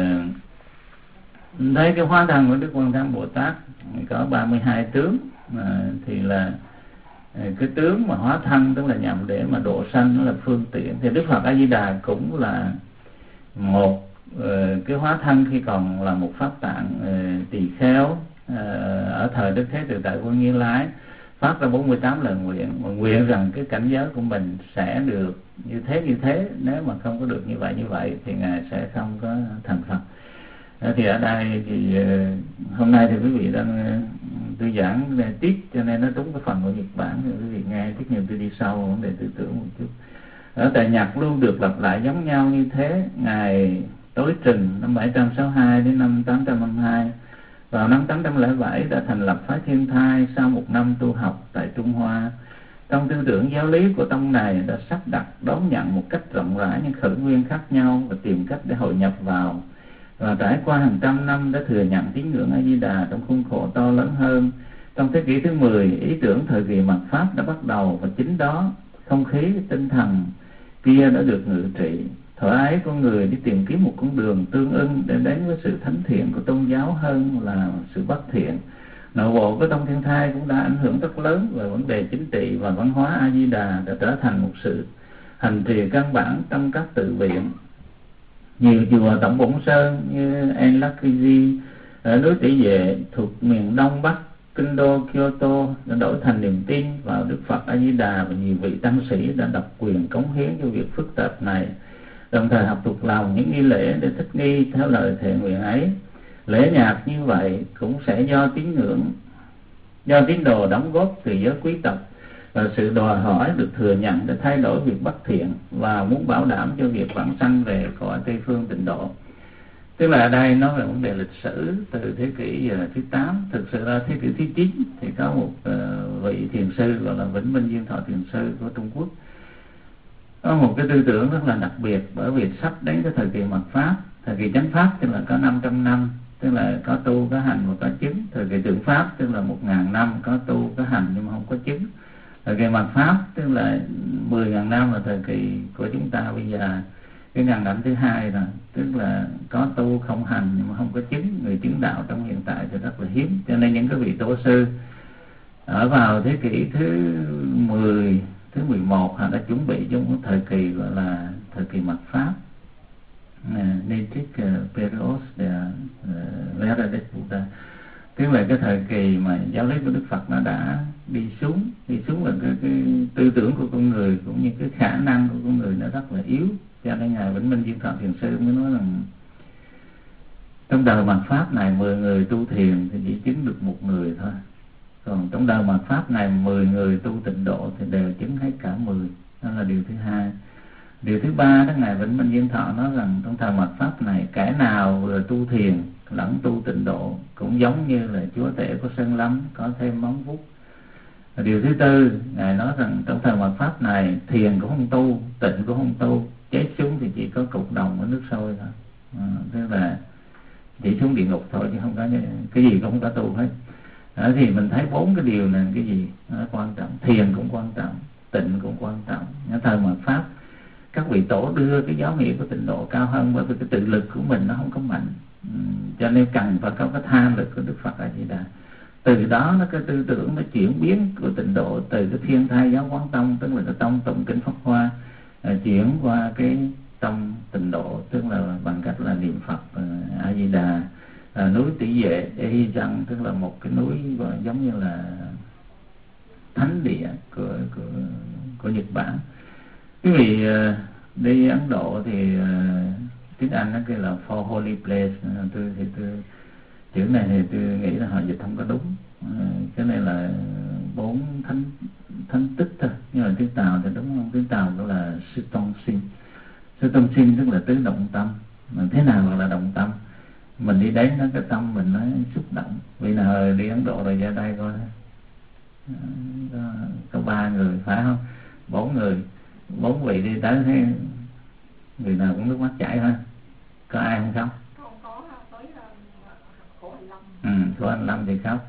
thấy cái hóa thân của Đức Quan Thế Âm Bồ Tát có 32 tướng, thì là cái tướng mà hóa thân tức là nhằm để mà độ sanh, nó là phương tiện. Thì Đức Phật A Di Đà cũng là một cái hóa thân khi còn là một pháp tạng tỳ kheo ở thời Đức Thế Tự Tại Quân Như Lai, phát ra 48 lời nguyện, mà nguyện rằng cái cảnh giới của mình sẽ được như thế, nếu mà không có được như vậy thì Ngài sẽ không có thành Phật. Thì ở đây thì hôm nay thì quý vị đang tôi giảng tiết, cho nên nó trúng cái phần của Nhật Bản, thì quý vị nghe tiết nhiều tôi đi sâu vấn đề tư tưởng một chút. Ở tại Nhật luôn được lặp lại giống nhau như thế. Ngài Tối Trình năm 762 đến năm 852, vào năm 807 đã thành lập phái Thiên Thai sau một năm tu học tại Trung Hoa. Trong tư tưởng giáo lý của tông này đã sắp đặt đón nhận một cách rộng rãi những khởi nguyên khác nhau và tìm cách để hội nhập vào, và trải qua hàng trăm năm đã thừa nhận tín ngưỡng A Di Đà trong khuôn khổ to lớn hơn. Trong thế kỷ thứ 10, ý tưởng thời kỳ mạt Pháp đã bắt đầu, và chính đó không khí tinh thần kia đã được ngự trị. Thuở ấy con người đi tìm kiếm một con đường tương ưng để đến với sự thánh thiện của tôn giáo hơn là sự bất thiện. Nội bộ của tông Thiên Thai cũng đã ảnh hưởng rất lớn về vấn đề chính trị và văn hóa. A Di Đà đã trở thành một sự hành trì căn bản trong các tự viện. Nhiều chùa Tổng Bổn Sơn như Enlakiji ở núi Tỷ Vệ thuộc miền Đông Bắc kinh đô Kyoto đã đổi thành niềm tin vào Đức Phật A Di Đà, và nhiều vị tăng sĩ đã độc quyền cống hiến cho việc phức tạp này, đồng thời học thuộc lòng những nghi lễ để thích nghi theo lời thệ nguyện ấy. Lễ nhạc như vậy cũng sẽ do tín đồ đóng góp từ giới quý tộc, và sự đòi hỏi được thừa nhận để thay đổi việc bất thiện và muốn bảo đảm cho việc vãng sanh về cõi Tây Phương Tịnh Độ. Tức là ở đây nói về vấn đề lịch sử từ thế kỷ thứ 8. Thực sự là thế kỷ thứ 9 thì có một vị thiền sư gọi là Vĩnh Minh Duyên Thọ Thiền sư của Trung Quốc, có một cái tư tưởng rất là đặc biệt, bởi vì sắp đến cái thời kỳ mạt Pháp. Thời kỳ chánh Pháp tức là có 500 năm, tức là có tu, có hành và có chứng. Thời kỳ tượng Pháp tức là 1000 năm, có tu, có hành nhưng mà không có chứng. Thời kỳ mạt Pháp tức là 10.000 năm, là thời kỳ của chúng ta bây giờ. Cái ngàn năm thứ hai là tức là có tu không hành nhưng mà không có chứng. Người chứng đạo trong hiện tại thì rất là hiếm. Cho nên những cái vị tổ sư ở vào thế kỷ thứ 10, thứ 11 họ đã chuẩn bị cho một thời kỳ gọi là thời kỳ mạt Pháp, Nitic Period Vera de Buddha. Tức là cái thời kỳ mà giáo lý của Đức Phật nó đã đi xuống là cái tư tưởng của con người cũng như cái khả năng của con người nó rất là yếu. Cho nên Ngài Vĩnh Minh Duyên Thọ Thiền sư mới nói rằng trong đời mạt Pháp này 10 người tu thiền thì chỉ chứng được 1 người thôi. Còn trong đời mạt Pháp này 10 người tu tịnh độ thì đều chứng hết cả 10. Đó là điều thứ hai. Điều thứ ba đó, ngài Vĩnh Minh Viên Thọ nói rằng trong thời mạt pháp này, kẻ nào vừa tu thiền lẫn tu tịnh độ cũng giống như là chúa tể của Sơn Lâm có thêm móng vuốt. Điều thứ tư, ngài nói rằng trong thời mạt pháp này, thiền cũng không tu, tịnh cũng không tu, chết xuống thì chỉ có cục đồng ở nước sôi thôi. Tức là chỉ xuống địa ngục thôi, chứ không có cái gì cũng không có tu hết. Thì mình thấy 4 cái điều này cái gì nó quan trọng. Thiền cũng quan trọng, tịnh cũng quan trọng. Ở thời mạt pháp, các vị tổ đưa cái giáo nghĩa của tịnh độ cao hơn, bởi vì cái tự lực của mình nó không có mạnh, cho nên cần phải có cái tha lực của Đức Phật A Di Đà. Từ đó nó cái tư tưởng nó chuyển biến của tịnh độ từ cái Thiên Thai Giáo Quán Tông, tức là cái tông tụng kinh Pháp Hoa, chuyển qua cái tông tịnh độ, tức là bằng cách là niệm Phật A Di Đà. Núi Tỷ Vệ Ê Rằng, tức là một cái núi giống như là thánh địa của Nhật Bản. Quý vị đi Ấn Độ thì tiếng Anh nó kêu là For Holy Place. Tôi chữ này thì tôi nghĩ là họ dịch không có đúng, cho nên là 4 thánh tích thôi. Nhưng mà tiếng Tàu thì đúng không? Tiếng Tàu đó là Sư Tông Sinh. Sư Tông Sinh tức là tứ động tâm. Thế nào gọi là động tâm? Mình đi đến đó, cái tâm mình nó xúc động. Vì nào đi Ấn Độ rồi ra đây coi, có 3 người phải không? 4 người, 4 vị đi tới thế người nào cũng nước mắt chảy ha. Có ai không khóc? Không có, tới Khổ Hạnh Lâm. Khổ Hạnh Lâm thì khóc.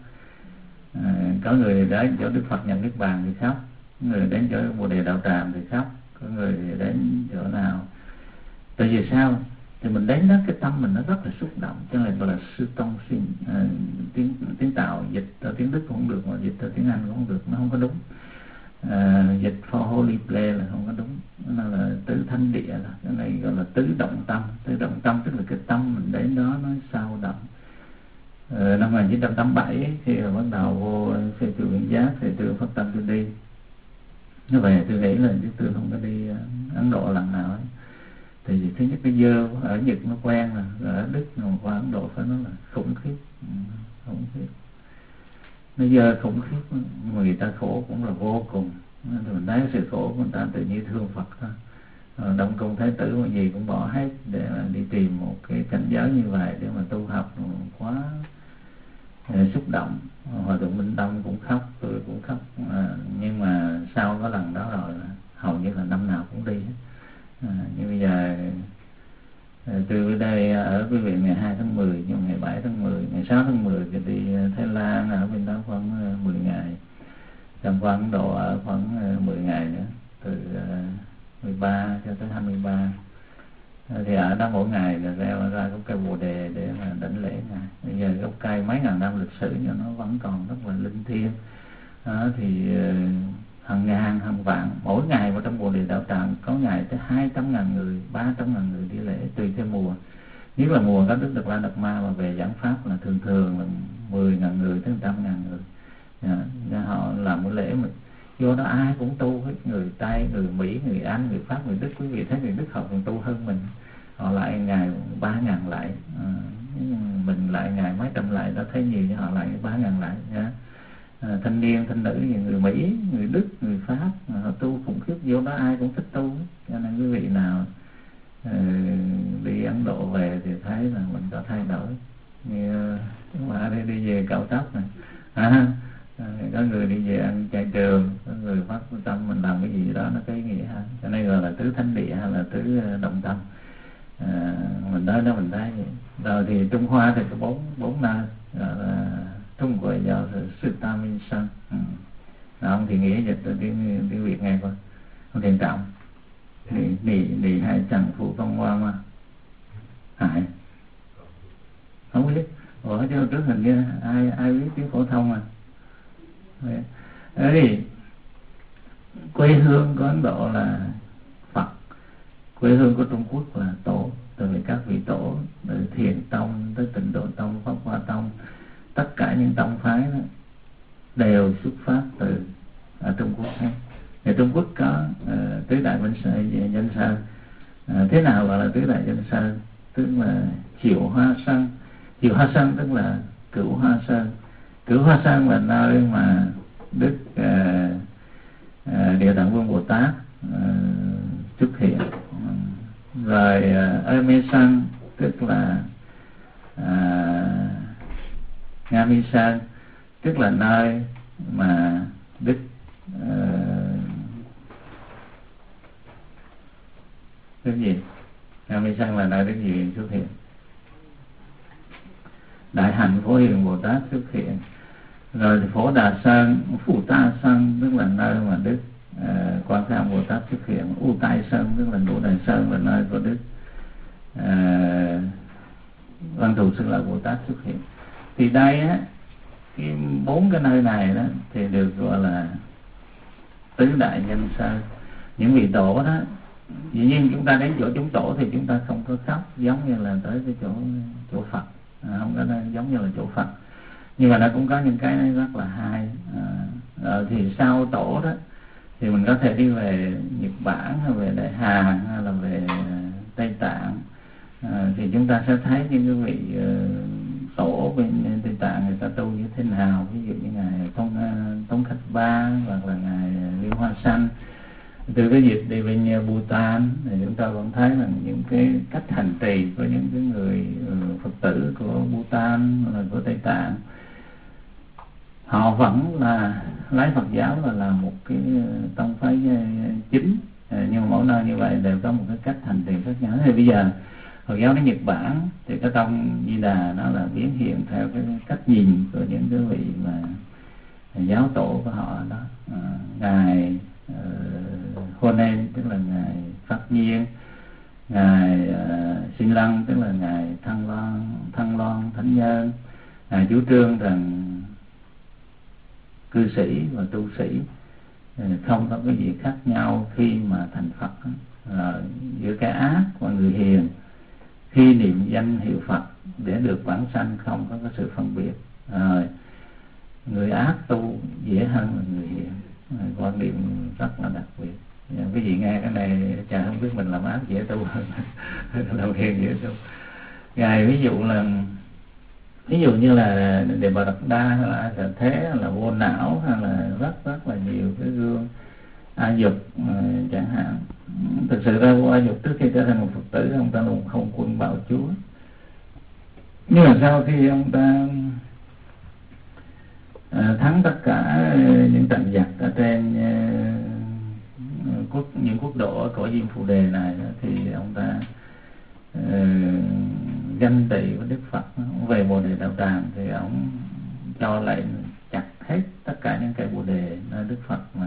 Có người đến chỗ Đức Phật nhập Niết Bàn thì khóc. Có người đến chỗ Bồ Đề Đạo Tràng thì khóc. Có người đến chỗ nào. Tại vì sao? Thì mình đến đó cái tâm mình nó rất là xúc động, cho nên gọi là Sư Tông Sinh. Tiếng Tàu dịch theo tiếng Đức cũng không được, mà dịch theo tiếng Anh cũng không được, nó không có đúng. Dịch for Holy Place là không có đúng, nó là tứ thánh địa, là cái này gọi là tứ động tâm. Tứ động tâm tức là cái tâm mình đến đó nó sao động. Năm 1987 khi mà bắt đầu vô Phê Trụ Viện Giác thì tôi phát tâm tôi đi. Nó về tôi nghĩ là chứ tôi không có đi Ấn Độ lần nào ấy. Thì thứ nhất cái dơ ở Nhật nó quen rồi, ở Đức mà qua Ấn Độ phải nói là khủng khiếp, khủng khiếp. Nó dơ khủng khiếp, người ta khổ cũng là vô cùng. Mình thấy sự khổ của người ta tự nhiên thương Phật thôi. Đông Cung Thái Tử mà gì cũng bỏ hết để mà đi tìm một cái cảnh giới như vậy để mà tu học, quá xúc động. Hòa Thượng Minh Tông cũng khóc, tôi cũng khóc. Nhưng mà sau có lần đó rồi hầu như là năm nào cũng đi hết. Nhưng bây giờ tôi ở đây ở quý vị ngày 2 tháng 10, nhưng ngày 7 tháng 10, ngày 6 tháng 10 thì đi Thái Lan ở bên đó khoảng 10 ngày, trong khoảng Ấn Độ ở khoảng 10 ngày nữa, từ 13 cho tới 23. Thì ở đó mỗi ngày là leo ra gốc cây Bồ Đề để mà đảnh lễ ngài. Bây giờ gốc cây mấy ngàn năm lịch sử nhưng nó vẫn còn rất là linh thiêng. Thì hàng ngàn hàng vạn mỗi ngày vào trong Bồ Đề Đạo Tràng có ngày tới 200.000 người, 300.000 người đi lễ tùy theo mùa. Nếu là mùa có Đức Đạt Lai Đạt Ma mà về giảng pháp là thường là 10.000 người tới 100.000 người. Họ làm cái lễ mình vô đó ai cũng tu hết, người Tây, người Mỹ, người Anh, người Pháp, người Đức. Quý vị thấy người Đức họ còn tu hơn mình, họ lại ngày 3.000 lại, mình lại ngày mấy trăm lại, đã thấy nhiều, họ lại 3.000 lại nha. Thanh niên, thanh nữ, người Mỹ, người Đức, người Pháp, họ tu khủng khiếp, vô đó ai cũng thích tu. Cho nên quý vị nào đi Ấn Độ về thì thấy là mình có thay đổi. Như mà đi về Cao Tốc này, có người đi về ăn chay trường, có người phát tâm mình làm cái gì đó nó có ý nghĩa ha. Cho nên gọi là tứ thánh địa hay là tứ động tâm. Mình tới đó mình thấy vậy. Rồi thì Trung Hoa thì có bốn nơi gọi là Trung Quốc do Sư Tam Minh Sơn. Ông thì nghĩa dịch từ tiếng Việt nghe coi. Ông Thiền Trọng Nì hai chẳng phụ công hoa mà hại không biết. Ở cho trước hình như ai biết tiếng phổ thông mà. Thì quê hương của Ấn Độ là Phật, quê hương của Trung Quốc là Tổ. Từ các vị tổ từ Thiền Tông tới Tịnh Độ Tông, Pháp Hoa Tông, tất cả những tông phái đó đều xuất phát từ ở Trung Quốc hết. Thì Trung Quốc có tứ đại danh sơn. Thế nào gọi là tứ đại danh sơn? Tức là Triệu Hoa Sơn. Triệu Hoa Sơn tức là Cửu Hoa Sơn. Cửu Hoa Sơn là nơi mà Đức Địa Tạng Vương Bồ Tát xuất hiện. Rồi Emerson tức là Nga Mi Sơn, tức là nơi mà Đức Đức gì? Nga Mi Sơn là nơi Đức gì xuất hiện? Đại hạnh Phổ Hiền Bồ Tát xuất hiện. Rồi Phổ Đà Sơn, Phù Ta Sơn tức là nơi mà Đức Quan Thế Âm Bồ Tát xuất hiện. U Tai Sơn tức là Ngũ Đài Sơn là nơi của Đức Văn Thù Sư Lợi Bồ Tát xuất hiện. Thì đây á, cái 4 cái nơi này đó thì được gọi là tứ đại danh sơn. Những vị tổ đó, dĩ nhiên chúng ta đến chỗ chúng tổ thì chúng ta không có khóc giống như là tới cái chỗ Phật, không có giống như là chỗ Phật, nhưng mà nó cũng có những cái rất là hay. Thì sau tổ đó thì mình có thể đi về Nhật Bản hay về Đại Hàn hay là về Tây Tạng. Thì chúng ta sẽ thấy những cái vị tổ bên Tây Tạng người ta tu như thế nào, ví dụ như ngài Tông Khách Ba hoặc là ngài Liên Hoa Sanh. Từ cái dịp đi bên Bhutan thì chúng ta vẫn thấy là những cái cách hành trì của những cái người Phật tử của Bhutan là của Tây Tạng, họ vẫn là lấy Phật giáo là một cái tông phái chính, nhưng mà mỗi nơi như vậy đều có một cái cách hành trì khác nhau. Thì bây giờ Phật giáo đến Nhật Bản thì cái tông Di Đà nó là biến hiện theo cái cách nhìn của những cái vị mà giáo tổ của họ đó. Ngài Honen tức là ngài Pháp Nhiên, ngài Sinh Lăng tức là ngài Thăng Loan Thánh Nhân, ngài chủ trương rằng cư sĩ và tu sĩ không có cái gì khác nhau khi mà thành Phật. Giữa cái ác và người hiền, khi niệm danh hiệu Phật để được vãng sanh không có sự phân biệt. Người ác tu dễ hơn là người hiền. Quan điểm rất là đặc biệt. Quý vị nghe cái này chả không biết mình làm ác dễ tu hơn làm hiền dễ tu. Ngài ví dụ như là Đề Bà Đạt Đa hay là A Xà Thế hay là Vô Não hay là rất là nhiều cái gương. A Dục chẳng hạn. Thực sự ra vua A Dục trước khi trở thành một Phật tử, ông ta là một không quân bạo chúa, nhưng mà sau khi ông ta thắng tất cả những trận giặc ở trên những quốc độ ở cõi Diêm Phù Đề này đó, thì ông ta ganh tị với Đức Phật. Ông về Bồ Đề Đạo Tràng thì ông cho lệnh chặt hết tất cả những cây Bồ Đề nơi Đức Phật mà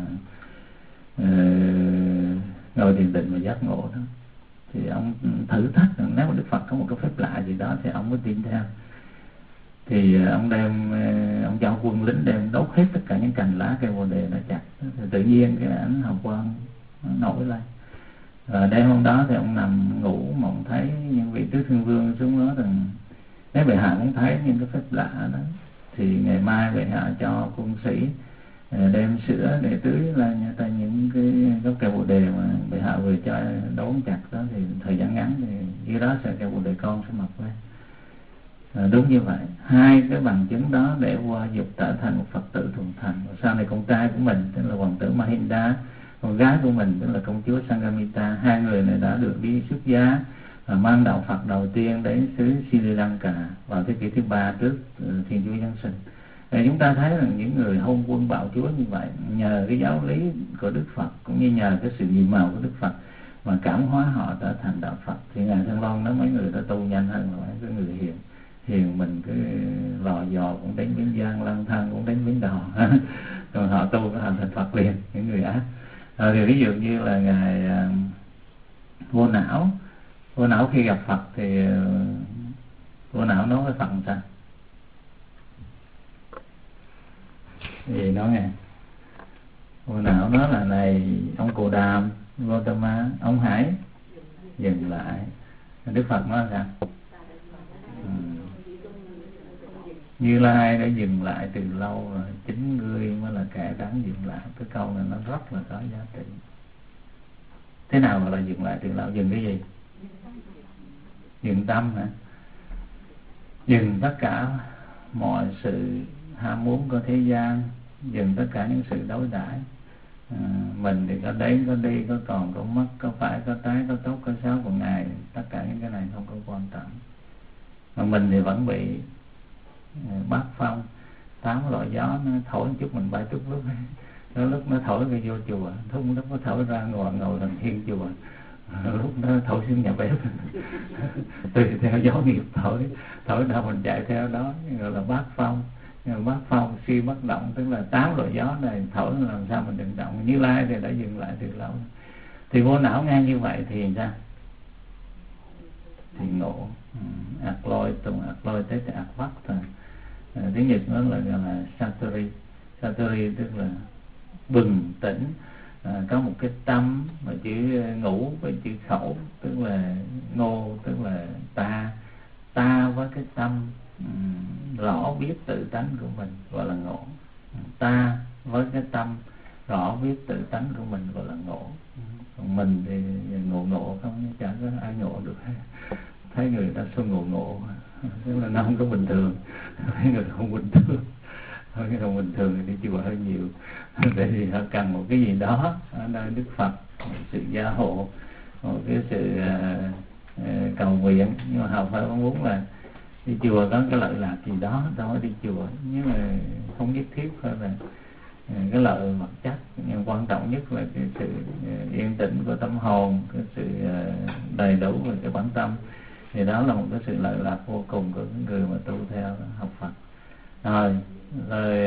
ngồi thiền định và giác ngộ đó. Thì ông thử thách rằng nếu mà Đức Phật có một cái phép lạ gì đó thì ông mới tin theo. Thì ông cho quân lính đem đốt hết tất cả những cành lá cây Bồ Đề nó chặt. Thì tự nhiên cái ánh hào quang nó nổi lên. Đêm hôm đó thì ông nằm ngủ mà ông thấy những vị tứ thiên vương xuống đó rằng nếu bệ hạ muốn thấy những cái phép lạ đó thì ngày mai bệ hạ cho quân sĩ đem sữa để tưới lên những cái gốc cây Bồ Đề mà bệ hạ vừa cho đốn chặt đó, thì thời gian ngắn thì dưới đó sẽ cây Bồ Đề con sẽ mọc lên. Đúng như vậy, hai cái bằng chứng đó để vua Dục trở thành một Phật tử thuần thành. Sau này con trai của mình tức là hoàng tử Mahinda, con gái của mình tức là công chúa Sanghamitta, hai người này đã được đi xuất gia và mang đạo Phật đầu tiên đến xứ Sri Lanka vào thế kỷ thứ 3 trước Thiên Chúa Giáng sinh. Chúng ta thấy rằng những người hôn quân bạo chúa như vậy, nhờ cái giáo lý của Đức Phật cũng như nhờ cái sự nhiệm màu của Đức Phật mà cảm hóa họ trở thành đạo Phật. Thì ngài Thanh Loan nói mấy người đã tu nhanh hơn là mấy cái người hiền mình cứ lò dò cũng đến Bến Giang, lang thang cũng đến Bến Đò còn họ tu có thành Phật liền, những người ác. Thì ví dụ như là ngài Vô Não khi gặp Phật thì Vô Não nói với Phật sao? Gì nói nghe? Vô Não nói là này ông Cồ Đàm Gautama, ông hãy dừng lại. Đức Phật nói sao? Như Lai đã dừng lại từ lâu rồi, chính ngươi mới là kẻ đáng dừng lại. Cái câu này nó rất là có giá trị. Thế nào gọi là dừng lại từ lâu? Dừng cái gì? Dừng tâm hả? Dừng tất cả mọi sự ham muốn của thế gian, dừng tất cả những sự đối đãi mình thì có đến có đi, có còn có mất, có phải có trái, có tốt có xấu của Ngài, tất cả những cái này không có quan trọng. Mà mình thì vẫn bị bát phong, 8 loại gió nó thổi một chút mình bay chút lúc lúc nó thổi về vô chùa, lúc nó thổi ra ngồi làm thiên chùa, lúc nó thổi xuống nhà bếp. Tùy theo gió nghiệp thổi đâu mình chạy theo đó, gọi là bát phong. Bát phong si bất động, tức là 8 loại gió này thổi làm sao mình đừng động. Như Lai thì đã dừng lại từ lâu. Thì vô não nghe như vậy thì sao? Thì ngộ. Ạc lôi tới cái ạc vắc thôi. Tiếng Nhật nó là gọi là satori, tức là bừng tỉnh. Có một cái tâm mà chữ ngũ với chữ khẩu, tức là ngô, tức là ta với cái tâm rõ biết tự tánh của mình gọi là ngộ. Ta với cái tâm rõ biết tự tánh của mình gọi là ngộ. Còn mình thì ngộ không, chẳng có ai ngộ được. Thấy người ta số ngộ tức là nó không có bình thường, thấy người không bình thường. Cái không bình thường thì đi chùa hơi nhiều, tại vì họ cần một cái gì đó ở nơi Đức Phật, một sự gia hộ, một cái sự cầu nguyện. Nhưng mà họ phải muốn là đi chùa có cái lợi lạc gì đó mới đi chùa, nhưng mà không nhất thiết phải là cái lợi vật chất. Nhưng quan trọng nhất là cái sự yên tĩnh của tâm hồn, cái sự đầy đủ về cái bản tâm. Thì đó là một cái sự lợi lạc vô cùng của những người mà tu theo học Phật. Rồi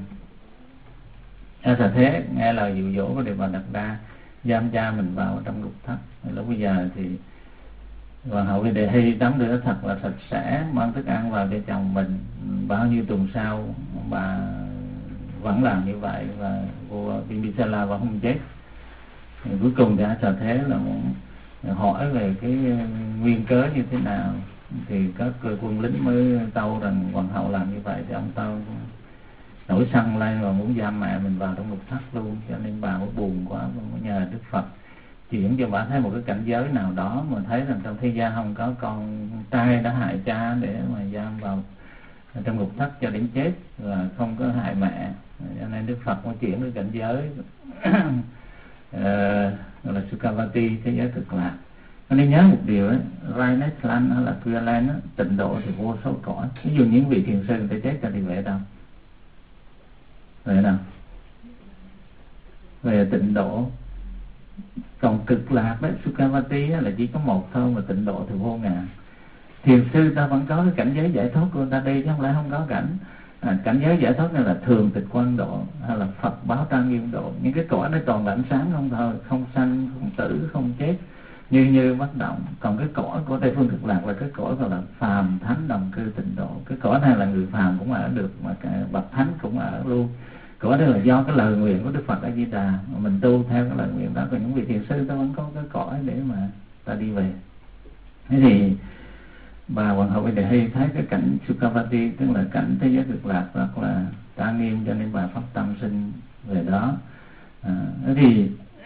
A Xà Thế nghe lời dụ dỗ của Đề Bà Đạt Đa, giam cha mình vào trong lục thất. Lúc bây giờ thì Hoàng hậu Vi Đề Hy tắm rửa thật là sạch sẽ, mang thức ăn vào cho chồng mình. Bao nhiêu tuần sau bà vẫn làm như vậy, và vua Bimbisala vẫn không chết. Cuối cùng thì A Xà Thế là hỏi về cái nguyên cớ như thế nào, thì các quân lính mới tâu rằng hoàng hậu làm như vậy, thì ông tâu nổi sân lên và muốn giam mẹ mình vào trong lục thất luôn. Cho nên bà mới buồn quá, mới nhờ Đức Phật chuyển cho bà thấy một cái cảnh giới nào đó mà thấy rằng trong thế gian không có con trai đã hại cha để mà giam vào trong lục thất cho đến chết, và không có hại mẹ. Cho nên Đức Phật mới chuyển cái cảnh giới gọi là Sukhavati, thế giới cực lạc. Nên nhớ một điều ấy, Rainesland hay là Pureland, tịnh độ thì vô số cõi. Ví dụ những vị thiền sư người ta chết ra thì về đâu? Về đâu? Về tịnh độ. Còn cực lạc đấy, Sukhavati là chỉ có một thôi, mà tịnh độ thì vô ngàn. Thiền sư ta vẫn có cái cảnh giới giải thoát của người ta đi, chứ không lẽ không có cảnh. Cảnh giới giải thoát này là thường tịch quan độ, hay là Phật báo trang nghiêm độ. Những cái cõi nó toàn là ánh sáng không thôi, không sanh, không tử, không chết, như bất động. Còn cái cõi của Tây Phương Cực Lạc là cái cõi gọi là phàm thánh đồng cư tịnh độ. Cái cõi này là người phàm cũng ở được, mà cả bậc thánh cũng ở luôn. Cõi đó là do cái lời nguyện của Đức Phật A Di Đà mà mình tu theo cái lời nguyện đó. Còn những vị thiền sư ta vẫn có cái cõi để mà ta đi về. Thế thì bà Hoàng hậu Vi Đề Hy thấy cái cảnh Sukhavati, tức là cảnh thế giới cực lạc rất là trang nghiêm, cho nên bà phát tâm sinh về đó. Thế thì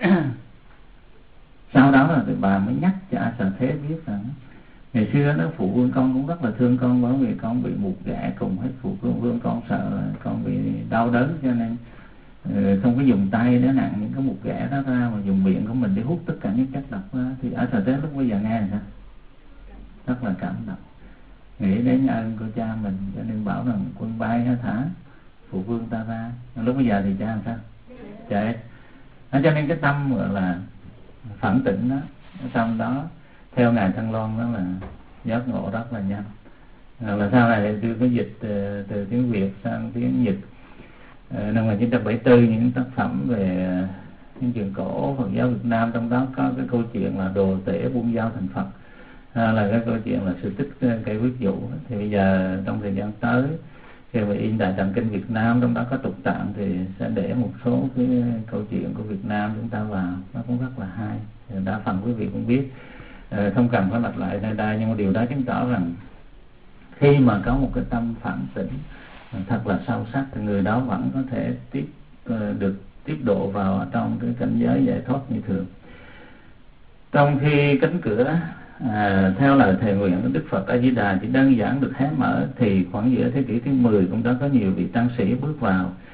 sau đó là bà mới nhắc cho A Xà Thế biết rằng ngày xưa đó phụ vương con cũng rất là thương con, bởi vì con bị mụt ghẻ cùng hết. Phụ vương con sợ là con bị đau đớn, cho nên không có dùng tay để nặng những cái mụt ghẻ đó ra, mà dùng miệng của mình để hút tất cả những chất độc ra. Thì A Xà Thế lúc bây giờ nghe sao? Rất là cảm động, nghĩ đến ơn của cha mình, cho nên bảo rằng quân bay hả, thả phụ vương ta ra. Lúc bây giờ thì cha làm sao? Chạy. Cho nên cái tâm gọi là phản tỉnh đó, cái tâm đó theo Ngài Thanh Loan đó là giác ngộ rất là nhanh. Là sau này tôi có dịch từ tiếng Việt sang tiếng Nhật. Năm 1974 những tác phẩm về những trường cổ Phật giáo Việt Nam, trong đó có cái câu chuyện là đồ tể buông dao thành Phật, là cái câu chuyện là sự tích cây quyết dụ. Thì bây giờ trong thời gian tới khi mà in Đại Tạng Kinh Việt Nam, trong đó có tục tạng, thì sẽ để một số cái câu chuyện của Việt Nam chúng ta vào, nó cũng rất là hay. Đa phần quý vị cũng biết, không cần phải lặp lại nơi đây, nhưng mà điều đó chứng tỏ rằng khi mà có một cái tâm phản tỉnh thật là sâu sắc, thì người đó vẫn có thể được tiếp độ vào trong cái cảnh giới giải thoát như thường. Trong khi cánh cửa theo lời thề nguyện của Đức Phật A Di Đà chỉ đơn giản được hé mở, thì khoảng giữa thế kỷ thứ 10 cũng đã có nhiều vị tăng sĩ bước vào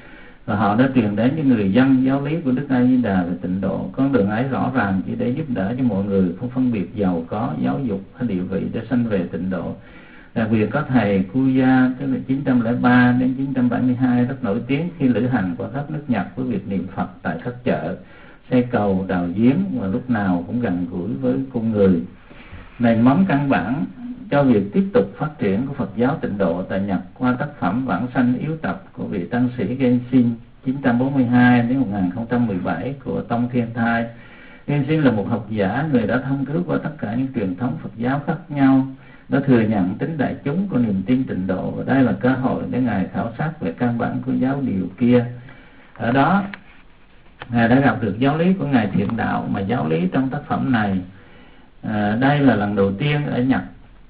và họ đã truyền đến cho người dân giáo lý của Đức A Di Đà về tịnh độ. Con đường ấy rõ ràng chỉ để giúp đỡ cho mọi người không phân biệt giàu có, giáo dục hay địa vị để sanh về tịnh độ. Đặc biệt có thầy Kuya tức là 903 đến 972 rất nổi tiếng khi lữ hành qua khắp nước Nhật với việc niệm Phật tại các chợ, xây cầu, đào giếng và lúc nào cũng gần gũi với con người. Nền móng căn bản cho việc tiếp tục phát triển của Phật giáo tịnh độ tại Nhật qua tác phẩm Vãng sanh yếu tập của vị tăng sĩ Genshin 942 đến 1017 của Tông Thiên Thai. Genshin là một học giả, người đã thâm cứu qua tất cả những truyền thống Phật giáo khác nhau, đã thừa nhận tính đại chúng của niềm tin tịnh độ, và đây là cơ hội để Ngài khảo sát về căn bản của giáo điều kia. Ở đó Ngài đã gặp được giáo lý của Ngài Thiện Đạo, mà giáo lý trong tác phẩm này đây là lần đầu tiên ở Nhật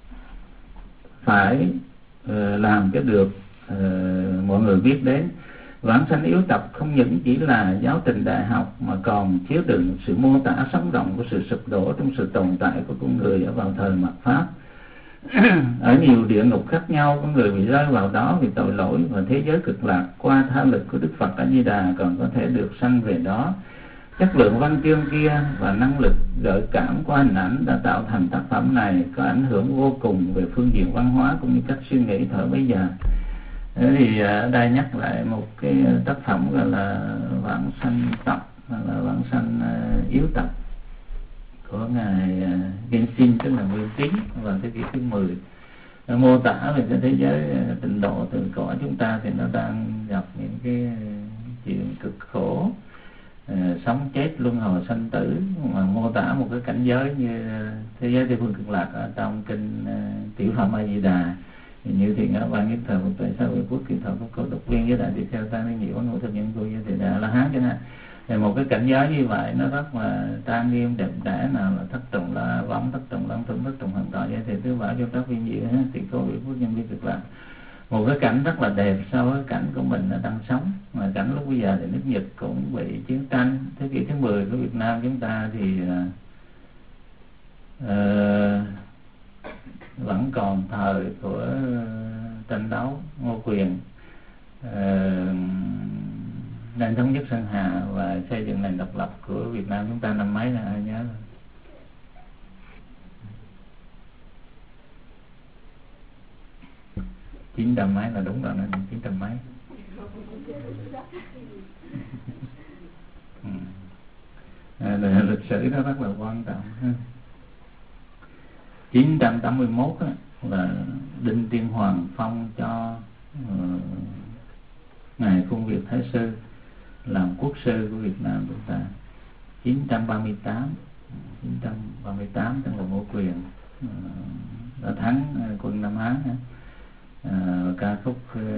phải làm cái được mọi người biết đến. Vãng sanh yếu tập không những chỉ là giáo trình đại học mà còn chứa đựng sự mô tả sống động của sự sụp đổ trong sự tồn tại của con người ở vào thời mạt Pháp. Ở nhiều địa ngục khác nhau, con người bị rơi vào đó vì tội lỗi, và thế giới cực lạc qua tha lực của Đức Phật A Di Đà còn có thể được sanh về đó. Chất lượng văn chương kia và năng lực gợi cảm qua hình ảnh đã tạo thành tác phẩm này có ảnh hưởng vô cùng về phương diện văn hóa cũng như cách suy nghĩ thời bấy giờ. Thế thì ở đây nhắc lại một cái tác phẩm gọi là Vãng sanh tập, hoặc là Vãng sanh yếu tập của Ngài Genshin, tức là Nguyên Tín vào thế kỷ thứ 10. Mô tả về cái thế giới tịnh độ từ cõi chúng ta thì nó đang gặp những cái chuyện cực khổ, sống chết luân hồi sanh tử, mà mô tả một cái cảnh giới như thế giới tây phương cực lạc ở trong kinh Tiểu Phẩm A Di Đà. Như thì ngã ban nhất thời một tuệ xã hội quốc kỳ thọ có câu độc viên với đại tỳ theo ta nên nhiều ngũ thập nhân tu với thì đà la hán chẳng hạn. Thì một cái cảnh giới như vậy nó rất là trang nghiêm đẹp đẽ, nào là thất tùng la võng, thất tùng lăng thủng, thất tùng hành thọ, vậy thì thứ bảy cho các viên diệu thì có vị quốc nhân viên cực lạc. Một cái cảnh rất là đẹp so với cảnh của mình đang sống. Mà cảnh lúc bây giờ thì nước Nhật cũng bị chiến tranh. Thế kỷ thứ 10 của Việt Nam chúng ta thì vẫn còn thời của tranh đấu Ngô Quyền, nền thống nhất Sơn Hà và xây dựng nền độc lập của Việt Nam chúng ta năm mấy là ai nhớ rồi? Chín trăm mấy là đúng rồi, nó 900 mấy. Lịch sử nó rất là quan trọng. 981 là Đinh Tiên Hoàng phong cho Ngài Khuôn Việt Thái Sư làm quốc sư của Việt Nam chúng ta. 938 tức là Ngô Quyền đã thắng quân Nam Hán, ca khúc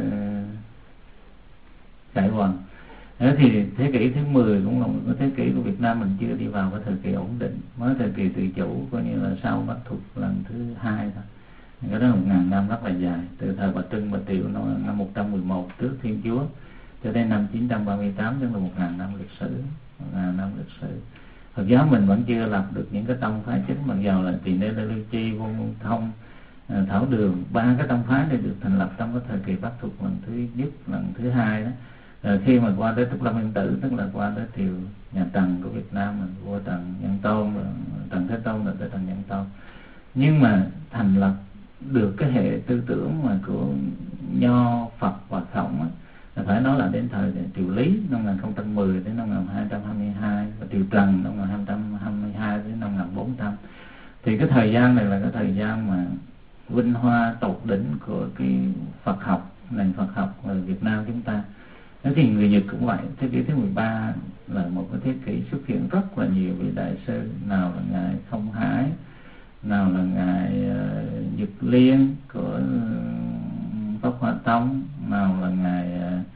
Khải Hoàn. Thì thế kỷ thứ 10 cũng là một cái thế kỷ của Việt Nam mình chưa đi vào cái thời kỳ ổn định, mới thời kỳ tự chủ coi như là sau Bắc thuộc lần thứ 2 thôi. Cái đó là 1000 năm rất là dài, từ thời Bà Trưng Bà Triệu năm 111 trước Thiên Chúa cho đến năm 938, tức là 1000 năm lịch sử. 1000 năm lịch sử Phật giáo mình vẫn chưa lập được những cái tông phái chính, mặc dù là Tỳ Lê Lưu Chi, Vô Ngôn Thông, Thảo Đường, ba cái tông phái này được thành lập trong cái thời kỳ Bắc thuộc lần thứ nhất, lần thứ 2 đó. Khi mà qua tới Túc Lâm Yên Tử, tức là qua tới triều nhà Trần của Việt Nam, mình vua Trần Nhân Tôn, Trần Thế Tôn là tới Trần Nhân Tôn. Nhưng mà thành lập được cái hệ tư tưởng mà của Nho, Phật và Khổng á, là phải nói là đến thời triều Lý năm 1010 đến năm 1222 và triều Trần năm 1222 đến năm 1400. Thì cái thời gian này là cái thời gian mà vinh hoa tột đỉnh của cái Phật học, nền Phật học ở Việt Nam chúng ta. Thế thì người Nhật cũng vậy. Thế kỷ thứ 13 là một cái thế kỷ xuất hiện rất là nhiều vị đại sư, nào là Ngài Không Hải, nào là Ngài Nhật Liên của Pháp Hoa Tông, nào là Ngài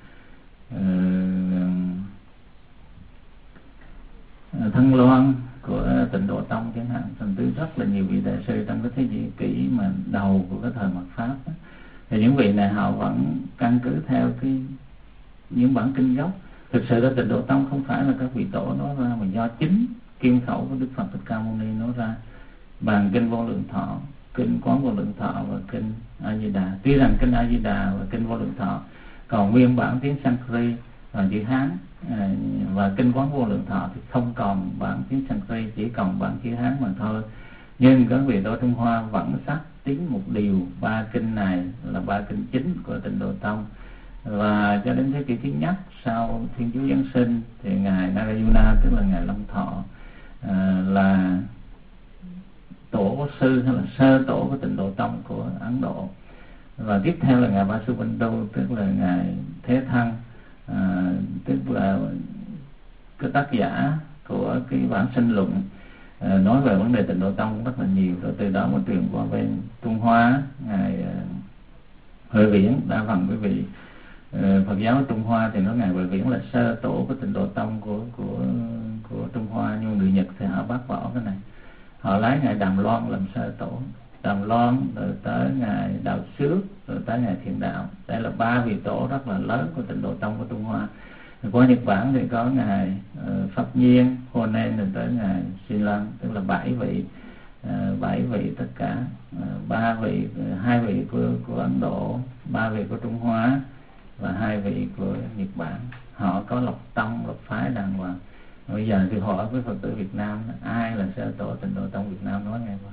Thân Loan của Tịnh Độ Tông chẳng hạn. Thành thứ rất là nhiều vị đại sư trong cái thế kỷ mà đầu của cái thời mạt Pháp đó. Thì những vị này họ vẫn căn cứ theo những bản kinh gốc. Thực sự là Tịnh Độ Tông không phải là các vị tổ nói ra, mà do chính kim khẩu của Đức Phật Thích Ca Mâu Ni nói ra bằng kinh Vô Lượng Thọ, kinh Quán Vô Lượng Thọ và kinh A Di Đà. Tuy rằng kinh A Di Đà và kinh Vô Lượng Thọ còn nguyên bản tiếng Sanskrit và chữ Hán. Và kinh Quán Vô Lượng Thọ thì không còn bản tiếng Sanskrit, chỉ còn bản chữ Hán mà thôi. Nhưng các vị Tổ Trung Hoa vẫn xác tín một điều, 3 kinh này là 3 kinh chính của Tịnh Độ Tông. Và cho đến thế kỷ thứ nhất sau Thiên Chúa Giáng sinh thì ngài Narayana, tức là ngài Long Thọ, là tổ sư hay là sơ tổ của Tịnh Độ Tông của Ấn Độ. Và tiếp theo là ngài Vasubandhu, tức là ngài Thế Thân, tức là cái tác giả của cái bản sinh luận nói về vấn đề Tịnh Độ Tông rất là nhiều. Rồi từ đó mới truyền qua bên Trung Hoa. Ngài Huệ Viễn, đa phần quý vị Phật giáo Trung Hoa thì nói ngài Huệ Viễn là sơ tổ của Tịnh Độ Tông của Trung Hoa, nhưng người Nhật thì họ bác bỏ cái này. Họ lấy ngài Đàm Loan làm sơ tổ, Đàm Loan, rồi tới ngài Đạo Xước, rồi tới ngài Thiền Đạo. Đây là 3 vị tổ rất là lớn của Tịnh Độ Tông của Trung Hoa. Qua Nhật Bản thì có ngài Pháp Nhiên, Honen, rồi tới ngài Silan, tức là 7 vị, 7 vị tất cả, 3 vị, 2 vị của Ấn Độ, 3 vị của Trung Hoa và 2 vị của Nhật Bản. Họ có lập tông, lập phái đàng hoàng. Bây giờ thì hỏi với Phật tử Việt Nam, ai là sơ tổ Tịnh Độ Tông Việt Nam, nói nghe qua.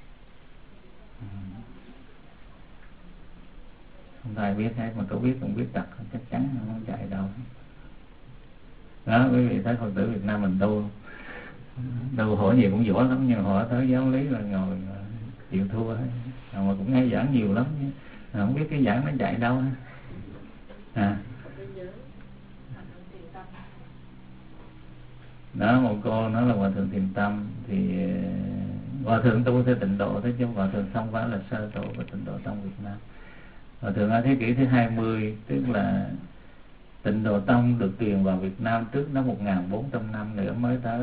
Không ai biết hết, mà có biết cũng biết đặt, chắc chắn không chạy đâu. Đó, quý vị thấy Phật tử Việt Nam mình đâu hỏi nhiều cũng giỏi lắm, nhưng hỏi tới giáo lý là ngồi chịu thua hết. Mà cũng nghe giảng nhiều lắm chứ, không biết cái giảng nó chạy đâu hết. Đó, một cô nói là Hòa Thượng Thiền Tâm, thì Hòa Thượng tu theo Tịnh Độ, thế chứ Hòa Thượng không phải là sơ tổ của Tịnh Độ Tông Việt Nam. Hòa Thượng ở thế kỷ thứ 20, tức là Tịnh Độ Tông được truyền vào Việt Nam trước đó 1.400 năm nữa mới tới,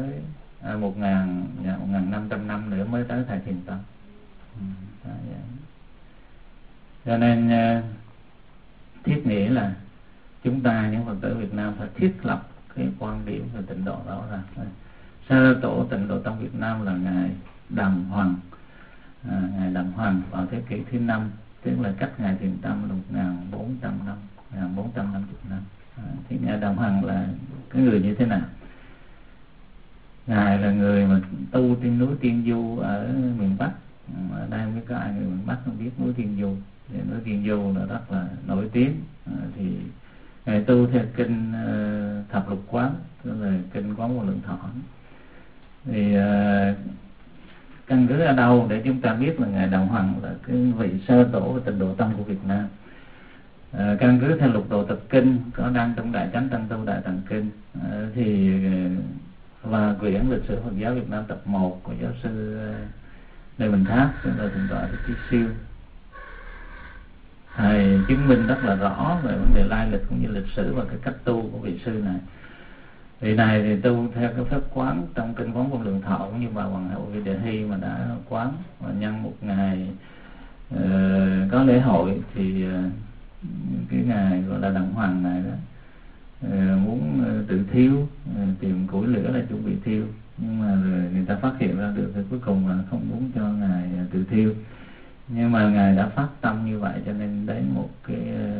1.500 năm nữa mới tới thầy Thiền Tâm. Cho nên thiết nghĩ là chúng ta, những Phật tử Việt Nam, phải thiết lập cái quan điểm về Tịnh Độ đó là sơ tổ Tịnh Độ Tông Việt Nam là ngài Đàm Hoàng. Ngài Đàm Hoàng vào thế kỷ thứ 5, tức là cách ngài Thiền Tâm là 1.400 năm, 1.450 năm. Thì ngài Đàm Hoàng là cái người như thế nào? Ngài là người mà tu trên núi Tiên Du ở miền Bắc. Ở đây mới có ai người miền Bắc không biết núi Tiên Du. Thì núi Tiên Du là rất là nổi tiếng. Thì ngài tu theo kinh Thập Lục Quán, tức là kinh Quán Vô Lượng Thọ. Thì căn cứ ở đâu để chúng ta biết là ngài Đàm Hoàng là cái vị sơ tổ của Tịnh Độ Tông của Việt Nam? Căn cứ theo Lục Độ Tập Kinh có đăng trong Đại Chánh Tăng Tu Đại Tạng Kinh, thì và quyển lịch sử Phật giáo Việt Nam tập 1 của giáo sư Lê Bình Tháp, tức là thượng tọa Thích Chí Siêu, thầy chứng minh rất là rõ về vấn đề lai lịch cũng như lịch sử và cái cách tu của vị sư này. Vị này thì tu theo cái pháp quán trong kinh Quán Vô Lượng Thọ, cũng như bà Hoàng hậu Vị Đề Hy mà đã quán. Và nhân một ngày có lễ hội thì cái ngày gọi là Đàm Hoàng này đó muốn tự thiêu, tìm củi lửa là chuẩn bị thiêu, nhưng mà rồi người ta phát hiện ra được thì cuối cùng là không muốn cho ngài tự thiêu. Nhưng mà ngài đã phát tâm như vậy, cho nên đến một cái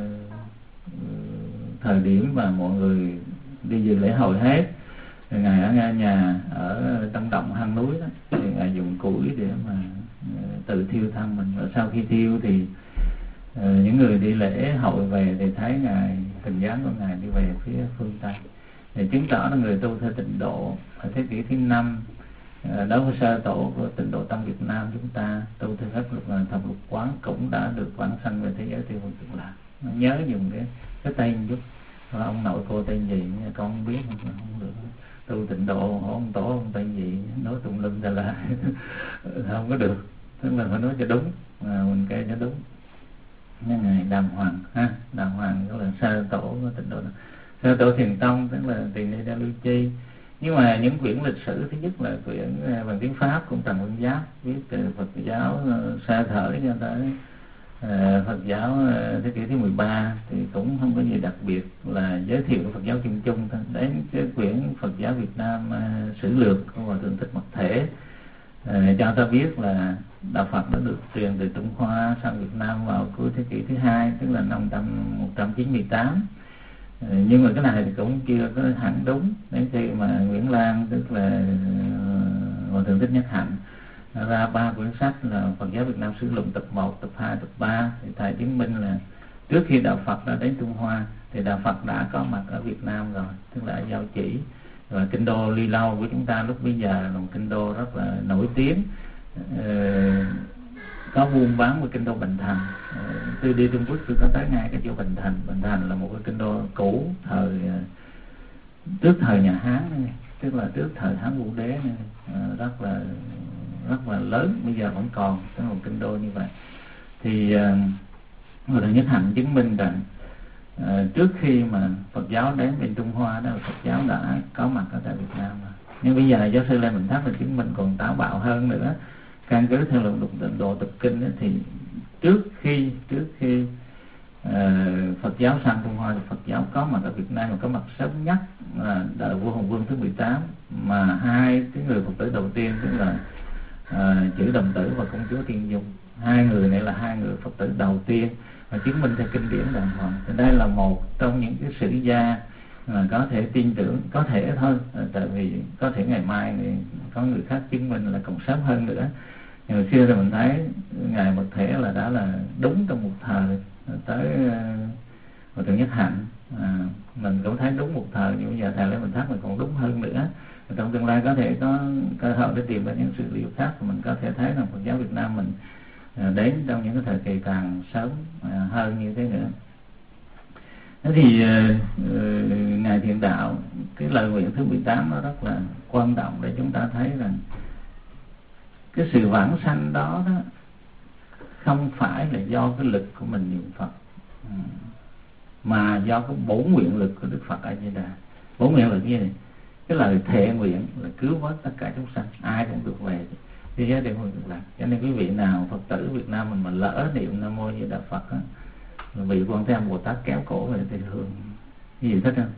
thời điểm mà mọi người đi dự lễ hội hết, rồi ngài ở nhà ở trong động hang núi đó, thì ngài dùng củi để mà tự thiêu thân mình. Và sau khi thiêu thì những người đi lễ hội về thì thấy ngài, hình dáng của ngài đi về phía phương Tây, thì chứng tỏ là người tu theo Tịnh Độ ở thế kỷ thứ 5. Đối với sơ tổ của Tịnh Độ Tông Việt Nam, chúng ta tu theo pháp luật là Thập Lục Quán cũng đã được vãng sanh về thế giới tiêu cực cực lạc. Nhớ dùng cái tên chút, ông nội cô tên gì con không biết, không được. Tu Tịnh Độ ông tổ ông tên gì nói tùm lum ra là không có được, tức là phải nói cho đúng, mình kêu cho đúng. Nên ngài Đàm Hoàng ha, Đàm Hoàng đó là sơ tổ của Tịnh Độ. Sơ tổ Thiền Tông tức là Tỳ Ni Đa Lưu Chi. Nhưng mà những quyển lịch sử, thứ nhất là quyển bằng tiếng Pháp của Trần Văn Giáp, viết từ Phật giáo Sa Thởi cho tới Phật giáo thế kỷ thứ 13, thì cũng không có gì đặc biệt, là giới thiệu Phật giáo Kim Chung thôi. Đến cái quyển Phật giáo Việt Nam Sử Lược của Hòa Thượng Thích Mật Thể cho ta biết là đạo Phật đã được truyền từ Trung Hoa sang Việt Nam vào cuối thế kỷ thứ 2, tức là năm 198. Nhưng mà cái này thì cũng chưa có hẳn đúng. Đến khi mà Nguyễn Lan, tức là Hòa Thượng Thích Nhất Hạnh, ra 3 quyển sách là Phật giáo Việt Nam Sử Luận tập 1, tập 2, tập 3, thì thầy chứng minh là trước khi đạo Phật đã đến Trung Hoa thì đạo Phật đã có mặt ở Việt Nam rồi, tức là ở Giao Chỉ. Và kinh đô Ly Lâu của chúng ta lúc bây giờ là một kinh đô rất là nổi tiếng, có buôn bán với kinh đô Bành Thành. Tôi đi Trung Quốc tôi có tới ngay cái chỗ Bành Thành. Bành Thành là một cái kinh đô cũ thời trước thời nhà Hán này, tức là trước thời Hán Vũ Đế này, rất là lớn, bây giờ vẫn còn có một kinh đô như vậy. Thì Hòa Thượng Nhất Hạnh chứng minh rằng trước khi mà Phật giáo đến bên Trung Hoa đó, Phật giáo đã có mặt ở tại Việt Nam rồi. Nhưng bây giờ giáo sư Lê Minh Thác là chứng minh còn táo bạo hơn nữa. Căn cứ theo luận Tịnh Độ Tập Kinh đó, thì trước khi Phật giáo sang Trung Hoa thì Phật giáo có mặt ở Việt Nam, mà có mặt sớm nhất là đời vua Hùng Vương thứ 18, mà hai cái người Phật tử đầu tiên tức là Chữ Đồng Tử và Công chúa Tiên Dung, hai người này là hai người Phật tử đầu tiên và chứng minh theo kinh điển đàng hoàng. Thì đây là một trong những cái sử gia mà có thể tin tưởng, có thể thôi, tại vì có thể ngày mai có người khác chứng minh là còn sớm hơn nữa. Nhưng hồi xưa thì mình thấy Ngài Mật Thể là đã là đúng trong một thời tới Hòa Thượng Nhất Hạnh, mình cũng thấy đúng một thời, nhưng bây giờ thầy Lê Minh Thác là còn đúng hơn nữa. Trong tương lai có thể có cơ hội để tìm ra những sự liệu khác, thì mình có thể thấy rằng Phật giáo Việt Nam mình đến trong những cái thời kỳ càng sớm hơn như thế nữa. Thế thì Ngài Thiện Đạo, cái lời nguyện thứ 18 nó rất là quan trọng để chúng ta thấy rằng cái sự vãng sanh đó không phải là do cái lực của mình niệm Phật, mà do cái bổn nguyện lực của Đức Phật A Di Đà. Bổn nguyện lực như này, cái lời thệ nguyện là cứu vớt tất cả chúng sanh, ai cũng được về thế giới đều được lạc. Cho nên quý vị nào Phật tử Việt Nam mình mà lỡ niệm Nam Mô Di Đà Phật á, vị Quan Thế Âm Bồ Tát kéo cổ về thì thường cái gì thích không?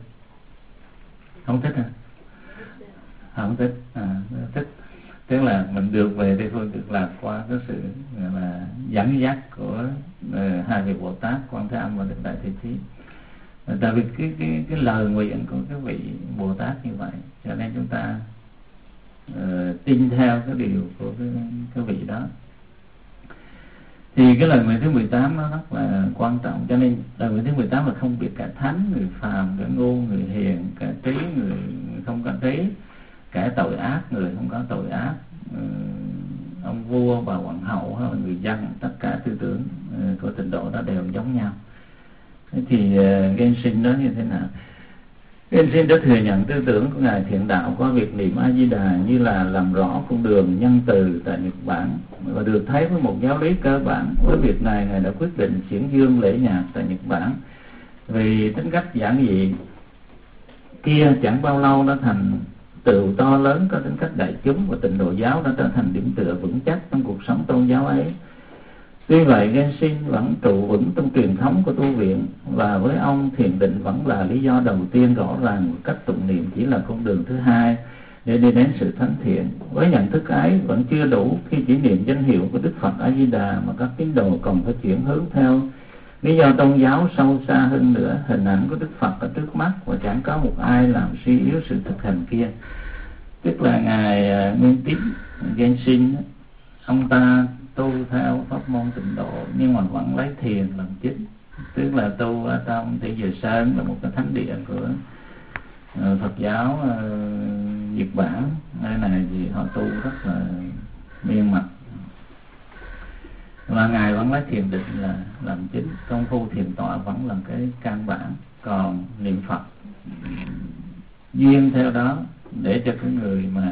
Không thích hả? Không thích. Thích tức là mình được về Tây Phương Cực Lạc qua cái sự là dẫn dắt của hai vị Bồ Tát Quan Thế Âm và Đức Đại Thế Chí. Tại vì cái lời nguyện của cái vị Bồ Tát như vậy, cho nên chúng ta tin theo cái điều của cái vị đó. Thì cái lời nguyện thứ 18 nó rất là quan trọng. Cho nên lời nguyện thứ 18 là không biệt cả thánh, người phàm, cả ngu, người hiền, cả trí, người không có trí, cả tội ác, người không có tội ác, ông vua, bà hoàng hậu hay là người dân, tất cả tư tưởng của Tịnh Độ đó đều giống nhau. Thế thì Genshin đó như thế nào? Genshin đã thừa nhận tư tưởng của Ngài Thiện Đạo qua việc niệm A Di Đà như là làm rõ con đường nhân từ tại Nhật Bản, và được thấy với một giáo lý cơ bản. Với việc này, Ngài đã quyết định chuyển dương lễ nhạc tại Nhật Bản. Vì tính cách giản dị kia, chẳng bao lâu đã thành tựu to lớn có tính cách đại chúng, và Tịnh Độ giáo đã trở thành điểm tựa vững chắc trong cuộc sống tôn giáo ấy. Tuy vậy, Genshin vẫn trụ vững trong truyền thống của tu viện, và với ông thiền định vẫn là lý do đầu tiên rõ ràng. Cách tụng niệm chỉ là con đường thứ hai để đi đến sự thánh thiện. Với nhận thức ấy vẫn chưa đủ khi chỉ niệm danh hiệu của Đức Phật A Di Đà, mà các tín đồ còn phải chuyển hướng theo lý do tôn giáo sâu xa hơn nữa. Hình ảnh của Đức Phật ở trước mắt, và chẳng có một ai làm suy yếu sự thực hành kia. Tức là Ngài Nguyên Tín Genshin, ông ta tu theo pháp môn Tịnh Độ nhưng mà vẫn lấy thiền làm chính. Tức là tu ở trong Thị Dừa Sơn, là một cái thánh địa của Phật giáo Nhật Bản. Nơi này thì họ tu rất là miên mật, và Ngài vẫn lấy thiền định là làm chính. Công phu thiền tọa vẫn là cái căn bản, còn niệm Phật duyên theo đó để cho cái người mà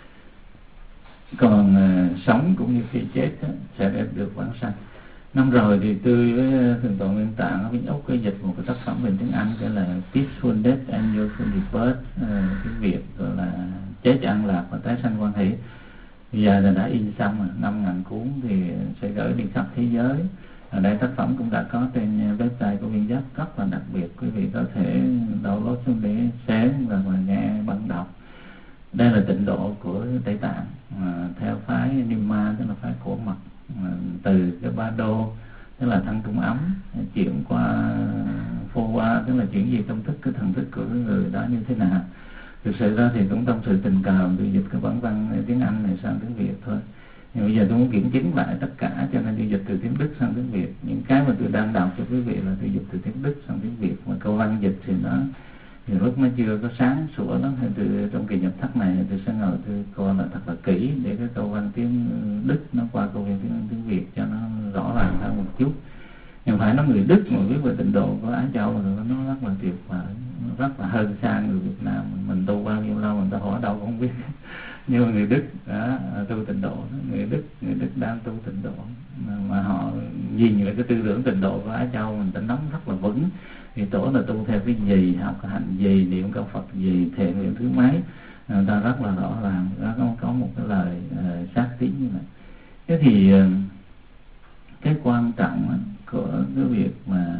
còn sống cũng như khi chết sẽ được vãng sanh. Năm rồi thì tôi với Thượng tọa Nguyên Tạng ở bên Úc có dịch một cái tác phẩm về tiếng Anh gọi là Peaceful Death and Joyful Rebirth, cái việc gọi là chết an lạc và tái sanh quan hỷ. Bây giờ là đã in xong rồi, 5.000 cuốn thì sẽ gửi đi khắp thế giới. Ở đây tác phẩm cũng đã có trên website của Viên Giác, rất là đặc biệt. Quý vị có thể download xuống để xem và nghe bạn đọc. Đây là Tịnh Độ của Tây Tạng, theo phái Nimma, tức là phái cổ mật, từ cái Ba Đô, tức là thân trung ấm, chuyển qua phô qua, tức là chuyển gì tâm thức, cái thần thức của cái người đó như thế nào. Thực sự ra thì cũng trong sự tình cờ tôi dịch cái bản văn tiếng Anh này sang tiếng Việt thôi. Nhưng bây giờ tôi muốn kiểm chứng lại tất cả, cho nên tôi dịch từ tiếng Đức sang tiếng Việt. Những cái mà tôi đang đọc cho quý vị là tôi dịch từ tiếng Đức sang tiếng Việt, mà câu văn dịch thì nó nhiều lúc nó chưa có sáng sủa lắm. Thì trong kỳ nhập thất này tôi sẽ ngồi tôi coi là thật là kỹ để cái câu văn tiếng Đức nó qua câu văn tiếng Việt cho nó rõ ràng hơn một chút. Nhưng phải nói người Đức mà biết về tịnh độ của Á Châu rồi nó rất là tuyệt vời, nó rất là hơn xa người Việt Nam. Mình tu bao nhiêu lâu mình ta hỏi đâu cũng không biết. Nhưng mà người Đức đã tu tịnh độ, người Đức đang tu tịnh độ, mà họ nhìn lại cái tư tưởng tịnh độ của Á Châu mình ta nắm rất là vững. Thì tổ là tu theo cái gì, học cái hành gì, niệm câu Phật gì, thệ nguyện thứ mấy, người ta rất là rõ ràng, có một cái lời xác tín như vậy. Thế thì cái quan trọng của cái việc mà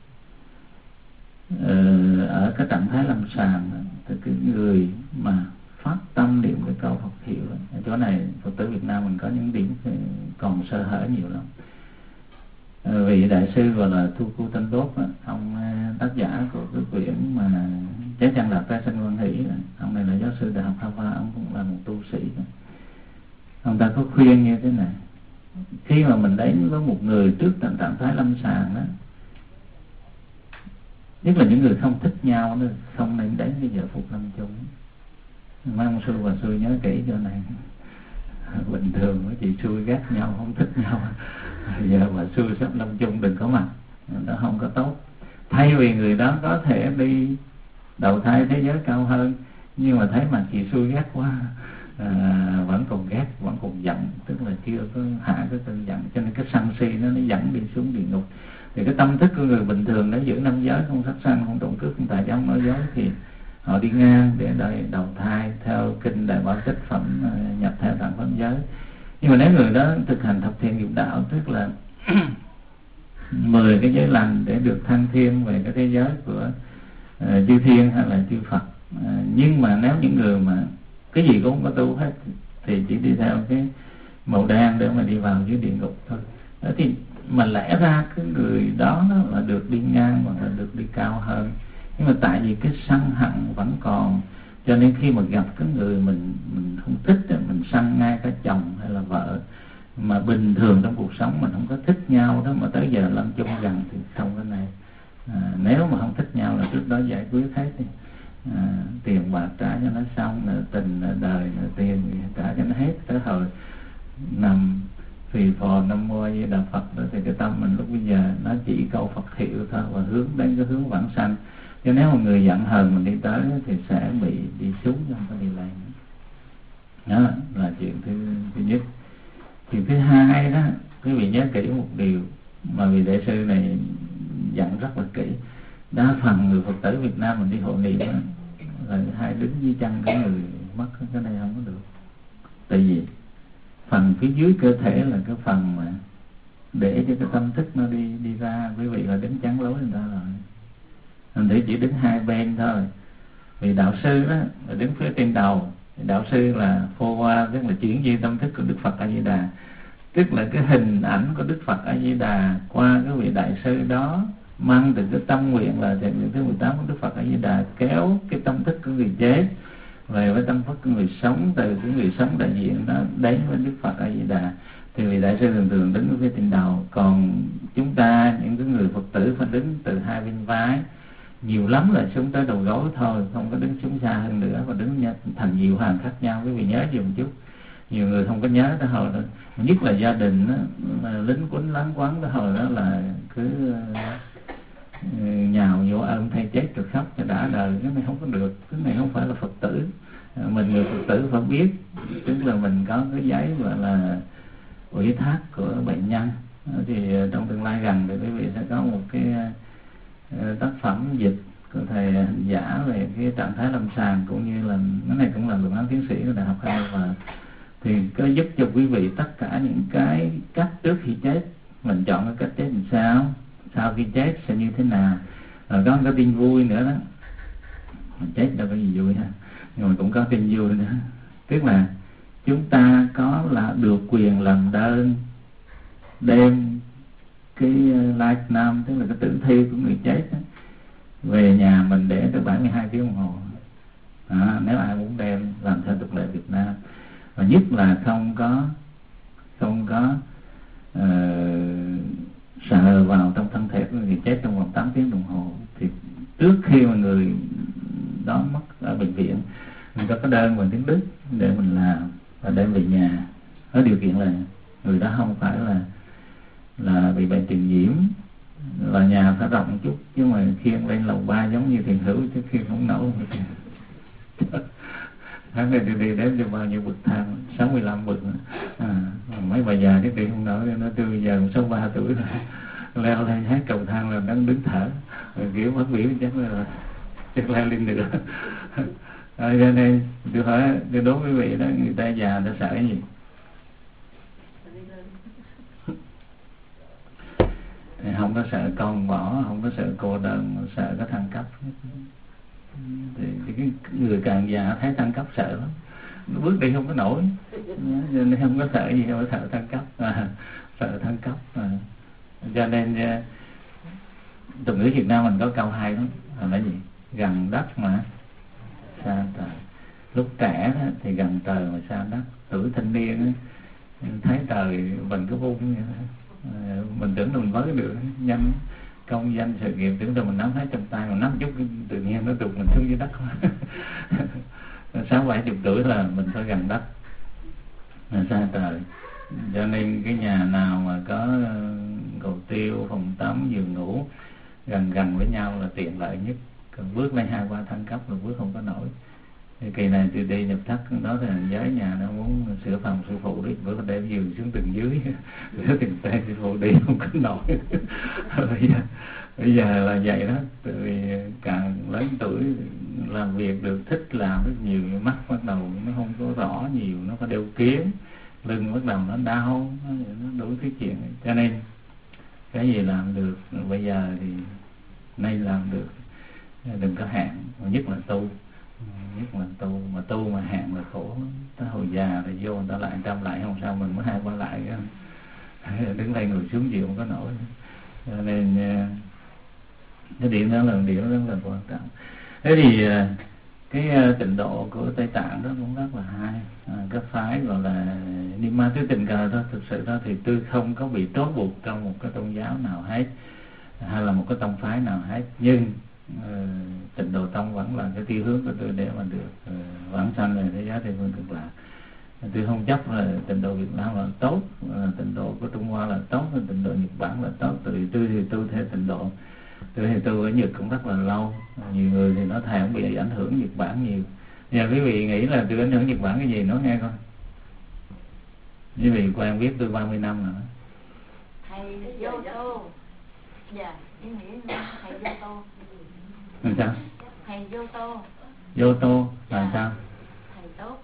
ở cái trạng thái lâm sàng thì cái người mà phát tâm niệm cái câu Phật hiệu, ở chỗ này Phật tử Việt Nam mình có những điểm còn sơ hở nhiều lắm. Vị đại sư gọi là Thu Cu Tân Tốt, ông tác giả của cái quyển mà Trái Chăn Lạc Tái Sanh Quan Hỷ, ông này là giáo sư Đại học Harvard, ông cũng là một tu sĩ. Ông ta có khuyên như thế này: khi mà mình đến với một người trước trạng thái lâm sàng đó, nhất là những người không thích nhau đó, không nên đến cái giờ phục lâm chung. Mấy ông sư và sư nhớ kỹ chỗ này. Bình thường mấy chị xui ghét nhau, không thích nhau, giờ mà xui sắp lâm chung đừng có mặt, nó không có tốt. Thay vì người đó có thể đi đầu thai thế giới cao hơn, nhưng mà thấy mặt chị xui ghét quá, vẫn còn ghét, vẫn còn giận, tức là chưa có hạ cái cơn giận, cho nên cái sân si nó dẫn đi xuống địa ngục. Thì cái tâm thức của người bình thường nó giữ năm giới, không sát sanh, không trộm cướp, không tà dâm, nói dối, thì họ đi ngang để đời đầu thai theo kinh Đại Bảo Tích Phẩm, nhập theo tạng pháp giới. Nhưng mà nếu người đó thực hành thập thiện nghiệp đạo, tức là 10 cái giới lành để được thăng thiên về cái thế giới của chư thiên hay là chư Phật. Nhưng mà nếu những người mà cái gì cũng không có tu hết thì chỉ đi theo cái màu đen để mà đi vào dưới địa ngục thôi. Đó thì mà lẽ ra cái người đó là được đi ngang hoặc là được đi cao hơn, nhưng mà tại vì cái sân hận vẫn còn, cho nên khi mà gặp cái người mình không thích, mình sân ngay cả chồng hay là vợ mà bình thường trong cuộc sống mình không có thích nhau đó, mà tới giờ lâm chung gần thì không cái này. Nếu mà không thích nhau là trước đó giải quyết hết đi, tiền bạc trả cho nó xong, tình đời tiền trả cho nó hết, tới hồi nằm phì phò Nam Mô A Di Đà Phật đó, thì cái tâm mình lúc bây giờ nó chỉ câu Phật hiệu thôi và hướng đến cái hướng vãng sanh. Chứ nếu mà người giận hờn mình đi tới thì sẽ bị đi xuống, không có đi lên. Đó là chuyện thứ nhất. Chuyện thứ hai đó, quý vị nhớ kỹ một điều mà vị đại sư này dặn rất là kỹ. Đa phần người Phật tử Việt Nam mình đi hội nghị đó là hai đứng dưới chân cái người mất, cái này không có được. Tại vì phần phía dưới cơ thể là cái phần mà để cho cái tâm thức nó đi ra, quý vị là đứng chắn lối người ta rồi. Mình để chỉ đứng hai bên thôi. Vì đạo sư đó là đứng phía trên đầu, đạo sư là phô qua, tức là chuyển di tâm thức của Đức Phật A Di Đà, tức là cái hình ảnh của Đức Phật A Di Đà qua cái vị đại sư đó, mang từ cái tâm nguyện là thệ nguyện thứ 18 của Đức Phật A Di Đà, kéo cái tâm thức của người chết về với tâm thức của người sống, từ cái người sống đại diện đó đến với Đức Phật A Di Đà. Thì vị đại sư thường thường đứng ở phía trên đầu, còn chúng ta những cái người Phật tử phải đứng từ hai bên vai, nhiều lắm là xuống tới đầu gối thôi, không có đứng xuống xa hơn nữa, và đứng thành nhiều hàng khác nhau. Quý vị nhớ gì một chút, nhiều người không có nhớ đó, hồi đó nhất là gia đình đó, lính quýnh láng quánh đó, hồi đó là cứ nhào vô ôm thay chết rồi khóc cho đã đời. Cái này không có được, cái này không phải là Phật tử. Mình người Phật tử phải biết, tức là mình có cái giấy gọi là ủy thác của bệnh nhân. Thì trong tương lai gần thì quý vị sẽ có một cái tác phẩm dịch của thầy Hành Giả về cái trạng thái lâm sàng, cũng như là cái này cũng là luận án tiến sĩ của Đại học Harvard, thì có giúp cho quý vị tất cả những cái cách trước khi chết. Mình chọn cái cách chết làm sao, sau khi chết sẽ như thế nào. Rồi có cái tin vui nữa đó, mình chết đâu có gì vui ha, nhưng mà cũng có tin vui nữa, tức là chúng ta có là được quyền làm đơn đem cái life nam, tức là cái tử thi của người chết đó, về nhà mình để tới 72 tiếng đồng hồ. Nếu ai muốn đem làm theo tục lệ Việt Nam, và nhất là không có sợ vào trong thân thể của người chết trong vòng 8 tiếng đồng hồ, thì trước khi mà người đó mất ở bệnh viện, mình có đơn bằng tiếng Đức để mình làm và đem về nhà, ở điều kiện là người đó không phải là bị bệnh truyền nhiễm, là nhà phải rộng một chút, chứ mà khiêng lên lầu 3 giống như Thiền Hữu chứ khiêng không nổi. Tháng này đi đếm cho bao nhiêu bậc thang, 65 bậc. Mấy bà già cái tiền không nổi, nó tôi giờ 63 tuổi rồi, leo lên hết cầu thang là đang đứng thở, kiểu mất biểu chắc leo lên nữa. Cho nên tôi hỏi, tôi đố quý vị đó, người ta già ta sợ cái gì? Không có sợ con bỏ, không có sợ cô đơn, mà sợ có thăng cấp. Thì cái người càng già thấy thăng cấp sợ lắm, nó bước đi không có nổi, nên không có sợ gì, không có sợ thăng cấp, sợ thăng cấp. Cho nên tục ngữ Việt Nam mình có câu hay lắm, là gì? Gần đất mà xa trời. Lúc trẻ đó, thì gần trời mà xa đất. Tuổi thanh niên đó, thấy trời mình cứ vung vậy đó. Mình tưởng là mình mới được nhanh công danh sự nghiệp, tưởng là mình nắm hết trong tay, mà nắm chút tự nhiên nó tụt mình xuống dưới đất. 60-70 tuổi là mình phải gần đất là xa trời. Cho nên cái nhà nào mà có cầu tiêu, phòng tắm, giường ngủ gần với nhau là tiện lợi nhất. Còn bước lên 2-3 thăng cấp là bước không có nổi. Thì kỳ này tôi đi nhập thất đó thì thằng giới nhà nó muốn sửa phòng sư phụ đi, bữa đem giường xuống tầng dưới, sửa tiền tay sư phụ đi không có nổi. Bây giờ là vậy đó, tại vì càng lớn tuổi làm việc được, thích làm rất nhiều, mắt bắt đầu nó không có rõ nhiều, nó có đeo kiếm, lưng bắt đầu nó đau, nó đủ thứ chuyện. Cho nên cái gì làm được bây giờ thì nay làm được, đừng có hạn, nhất là tu. Mà tu mà hạn là khổ. Tới hồi già là vô người ta lại 100 lại không sao, mình mới 2-3 lại đứng lên ngồi xuống chịu không có nổi. Cho nên cái điểm đó là điểm rất là quan trọng. Thế thì cái tịnh độ của Tây Tạng đó cũng rất là hay. Cái phái gọi là Nima Tứ Tình Cờ đó, thực sự đó thì tôi không có bị trói buộc trong một cái tôn giáo nào hết, hay là một cái tông phái nào hết, nhưng Tịnh Độ Tông vẫn là cái tiêu hướng của tôi để mà được vãng sanh về thế giới Tây Phương Cực Lạc. Tôi không chấp là Tịnh Độ Việt Nam là tốt, Tịnh Độ của Trung Hoa là tốt, Tịnh Độ Nhật Bản là tốt. Tại vì tôi thì tôi theo Tịnh Độ, tôi thì tôi ở Nhật cũng rất là lâu. Nhiều người thì nói thầy không bị ảnh hưởng Nhật Bản nhiều. Giờ quý vị nghĩ là tôi ảnh hưởng Nhật Bản cái gì, nói nghe coi. Quý vị quen biết tôi 30 năm rồi. Thầy vô tô. Dạ, em nghĩ thầy vô tô. Làm sao? Thầy vô tô. Vô tô là sao? Thầy tốt.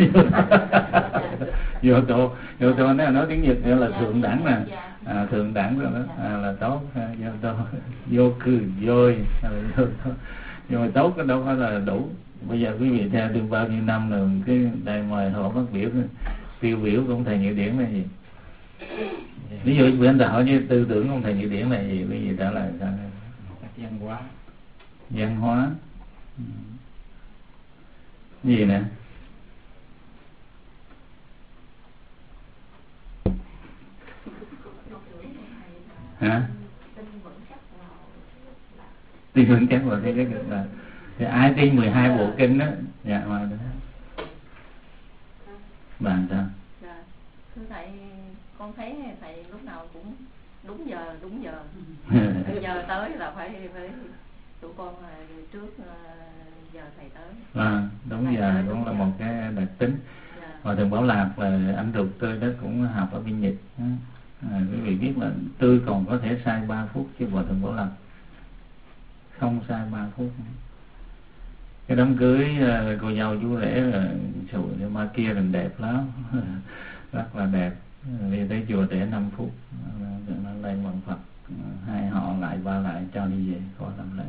Vô tô nói tiếng Nhật là thượng đẳng nè. Thượng đẳng rồi đó, là tốt. Vô tô, vô cừ, vôi, nhưng mà tốt đâu phải là đủ. Bây giờ quý vị theo tôi bao nhiêu năm rồi, cái đây mời họ phát biểu, tiêu biểu của ông thầy Nhữ Điển là gì? Ví dụ bữa anh ta hỏi như tư tưởng của ông thầy Nhữ Điển là gì, quý vị trả lời sao? Văn hóa. Văn hóa. Gì nè? Hả? Tin vững chắc vào thế giới cực lạc. Thì ai tin 12 bộ kinh đó? Dạ mà đó. Bạn sao? Dạ, thưa thầy, con thấy thầy lúc nào cũng đúng giờ. Giờ tới là phải tụi con là trước giờ thầy tới. Đúng giờ cũng là một cái đặc tính. Hòa thượng Bảo Lạc là anh ruột tôi đó, cũng học ở bên Nhật. Quý vị biết là tôi còn có thể sai 3 phút, chứ Hòa thượng Bảo Lạc không sai 3 phút. Cái đám cưới cô dâu chú rể là sụi ma kia là đẹp lắm. Rất là đẹp. Đi tới chùa trễ 5 phút, nó lên bằng Phật, 2 họ lại 3 lại cho đi về khỏi làm lễ.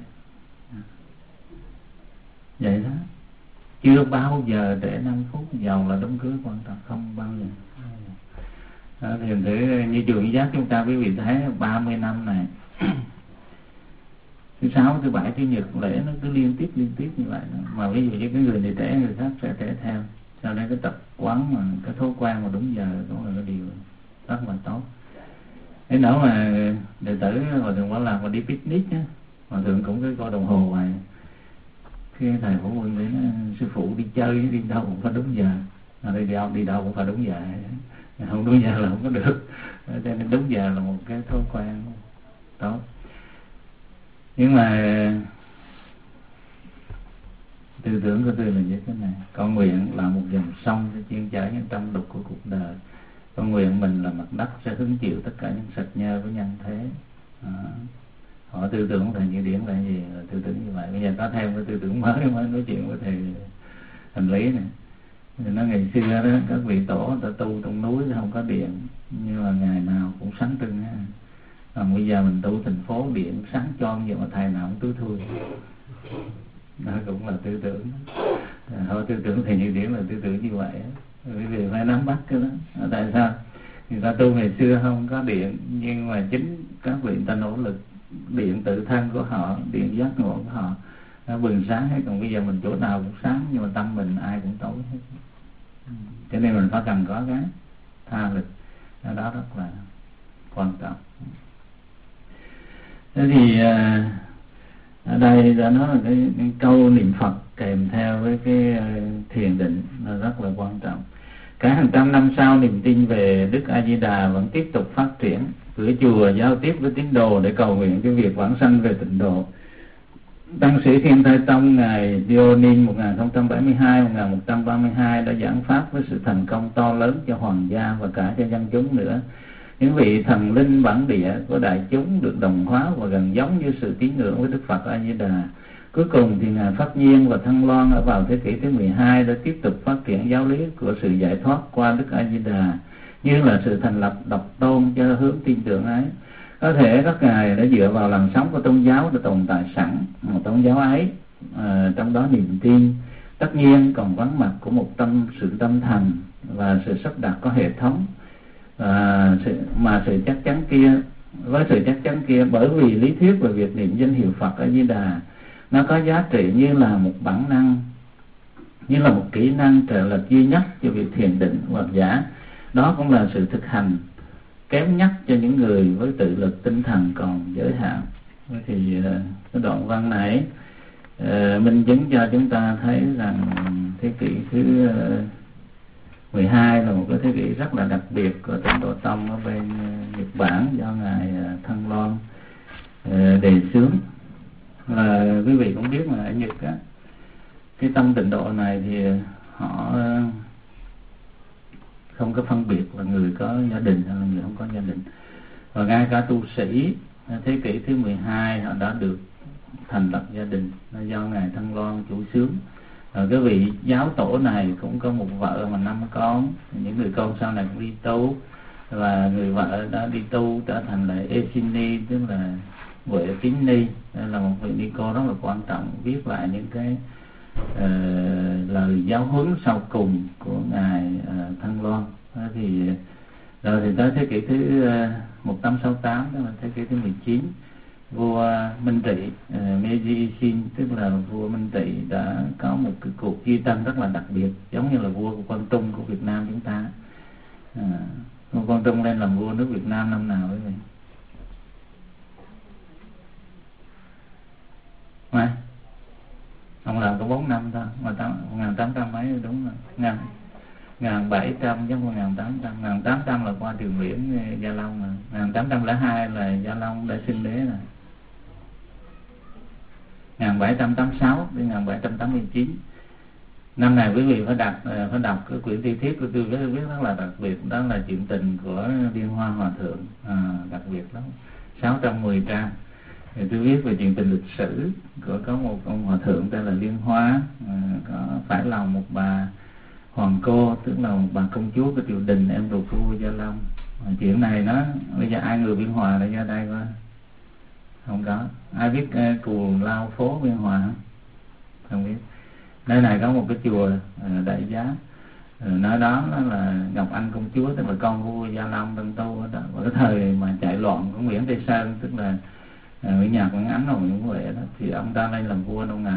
Vậy đó, chưa bao giờ trễ 5 phút, giàu là đám cưới quan trọng, không bao giờ. Thì thử như trường Giác chúng ta quý vị thấy 30 năm này thứ sáu, thứ bảy, chủ nhật lễ nó cứ liên tiếp như vậy đó. Mà ví dụ như cái người này trễ, người khác sẽ trễ theo, cho nên cái tập quán mà cái thói quen mà đúng giờ cũng là cái điều rất là tốt. Thế nữa mà đệ tử Hòa Thượng Bảo Lạc mà đi picnic á, Hòa Thượng cũng cứ coi đồng hồ vậy. Khi thầy Phổ Quân nói sư phụ đi chơi đi đâu cũng phải đúng giờ, đi đâu cũng phải đúng giờ, không đúng giờ là không có được. Cho nên đúng giờ là một cái thói quen tốt. Nhưng mà tư tưởng của tôi là như thế này: con nguyện là một dòng sông sẽ chuyên chở những tâm đục của cuộc đời. Con nguyện mình là mặt đất sẽ hứng chịu tất cả những sạch nhơ của nhân thế. Họ tư tưởng thầy Như Điển là gì? Tư tưởng như vậy. Bây giờ có thêm cái tư tưởng mới nói chuyện với thầy Thành Lý này. Thì nó ngày xưa đó các vị tổ người ta tu trong núi không có điện, nhưng mà ngày nào cũng sáng trưng ha. Còn bây giờ mình tu thành phố điện sáng choang vậy mà thầy nào cũng túi thui. Đó cũng là tư tưởng. Họ tư tưởng thầy Như Điển là tư tưởng như vậy. Bởi vì phải nắm bắt cái đó. Tại sao? Người ta tu ngày xưa không có điện, nhưng mà chính các vị ta nỗ lực điện tự thân của họ, điện giác ngộ của họ nó bừng sáng hết. Còn bây giờ mình chỗ nào cũng sáng, nhưng mà tâm mình ai cũng tối hết. Cho nên mình phải cần có cái tha lực, đó rất là quan trọng. Thế thì ở đây đã nói là cái câu niệm Phật kèm theo với cái thiền định là rất là quan trọng. Cả hàng trăm năm sau, niềm tin về Đức A Di Đà vẫn tiếp tục phát triển. Cửa chùa giao tiếp với tín đồ để cầu nguyện cái việc vãng sanh về tịnh độ. Tăng sĩ Thiên Thai Tông ngài Dionin 1032-1132 đã giảng pháp với sự thành công to lớn cho hoàng gia và cả cho dân chúng nữa. Những vị thần linh bản địa của đại chúng được đồng hóa và gần giống như sự tín ngưỡng với Đức Phật A Di Đà. Cuối cùng thì ngài Pháp Nhiên và Thăng Loan ở vào thế kỷ thứ 12 đã tiếp tục phát triển giáo lý của sự giải thoát qua Đức A Di Đà, như là sự thành lập độc tôn cho hướng tin tưởng ấy. Có thể các ngài đã dựa vào làn sóng của tôn giáo đã tồn tại sẵn một tôn giáo ấy, trong đó niềm tin tất nhiên còn vắng mặt của một sự tâm thành và sự sắp đặt có hệ thống. Sự chắc chắn kia, với sự chắc chắn kia, bởi vì lý thuyết về việc niệm danh hiệu Phật A Di Đà nó có giá trị như là một bản năng, như là một kỹ năng trợ lực duy nhất cho việc thiền định hoặc giả. Đó cũng là sự thực hành kém nhất cho những người với tự lực tinh thần còn giới hạn. Thì cái đoạn văn này minh chứng cho chúng ta thấy rằng thế kỷ thứ 12 là một cái thế kỷ rất là đặc biệt của Tịnh Độ Tông ở bên Nhật Bản do ngài Thăng Loan đề xướng. Là quý vị cũng biết mà ở Nhật á, cái tông tịnh độ này thì họ không có phân biệt là người có gia đình hay là người không có gia đình. Và ngay cả tu sĩ thế kỷ thứ 12 họ đã được thành lập gia đình do ngài Thăng Loan chủ xướng. Cái vị giáo tổ này cũng có một vợ mà 5 con, những người con sau này cũng đi tu, và người vợ đã đi tu trở thành là Esini, tức là Huệ Tín Ni. Đây là một vị ni cô rất là quan trọng, viết lại những cái lời giáo huấn sau cùng của ngài Thăng Loan. Thì rồi thì tới thế kỷ thứ 1868, tức là thế kỷ thứ 19, vua Minh Trị Meiji Shin, tức là vua Minh Trị đã có một cái cuộc chia tân rất là đặc biệt, giống như là vua của Quang Trung của Việt Nam chúng ta. Vua Quang Trung lên làm vua nước Việt Nam năm nào vậy? Mà ông làm có 4 năm thôi, mà 1800 mấy đúng rồi, 1700 chứ không 1800. 1800 là qua Triều Nguyễn Gia Long rồi. 1802 là Gia Long đã xưng đế rồi. 1786 đến 1789. Năm này quý vị phải đọc cái quyển thi thiết của tôi viết rất là đặc biệt, đó là chuyện tình của Liên Hoa Hòa Thượng, đặc biệt lắm, 610 trang. Thì tôi viết về chuyện tình lịch sử của có một ông hòa thượng tên là Liên Hoa, có phải lòng một bà hoàng cô, tức là một bà công chúa của triều đình, em ruột của vua Gia Long. Chuyện này nó bây giờ ai người Biên Hòa lại ra đây coi? Không có. Ai biết Cù Lao Phố Biên Hòa không? Không biết. Nơi này có một cái chùa Đại Giá, nói đó là Ngọc Anh công chúa, tức là con vua Gia Long Tân Tu ở đó. Và cái thời mà chạy loạn của Nguyễn Tây Sơn, tức là Nguyễn Nhạc Nguyễn Ánh rồi Nguyễn Huệ đó, thì ông ta lên làm vua năm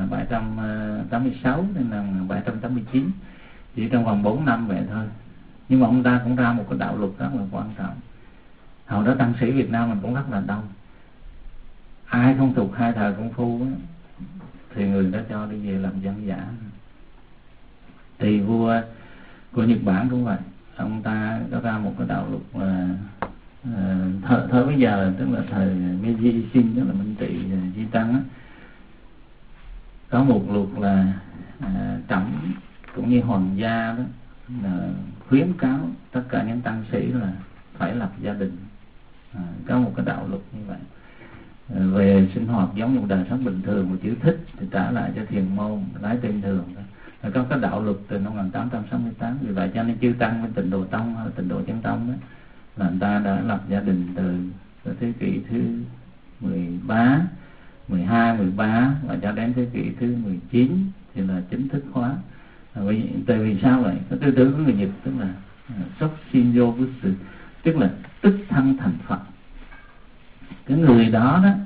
1786 đến năm 1789, chỉ trong vòng 4 năm vậy thôi. Nhưng mà ông ta cũng ra một cái đạo luật rất là quan trọng. Hồi đó tăng sĩ Việt Nam mình cũng rất là đông, ai không thuộc 2 thời công phu đó, thì người đó cho đi về làm dân giả. Thì vua của Nhật Bản cũng vậy, ông ta có ra một cái đạo luật là thời bây giờ, tức là thời Meiji Shin, tức là Minh Trị Di Tăng á, có một luật là trẫm cũng như hoàng gia đó là khuyến cáo tất cả những tăng sĩ là phải lập gia đình. Có một cái đạo luật như vậy. Về sinh hoạt giống như đời sống bình thường, một chữ thích thì trả lại cho thiền môn, lấy tên thường. Có cái đạo luật từ năm 1868. Vì vậy cho nên chư tăng bên Tịnh Độ Tông hay Tịnh Độ Chân Tông đó, là người ta đã lập gia đình từ thế kỷ thứ 13, 12, 13 và cho đến thế kỷ thứ 19 thì là chính thức hóa. Tại vì sao vậy? Cái tư tưởng của người Nhật tức là sốc shinjo butsu, tức là tức thân thành Phật. Cái người đó đó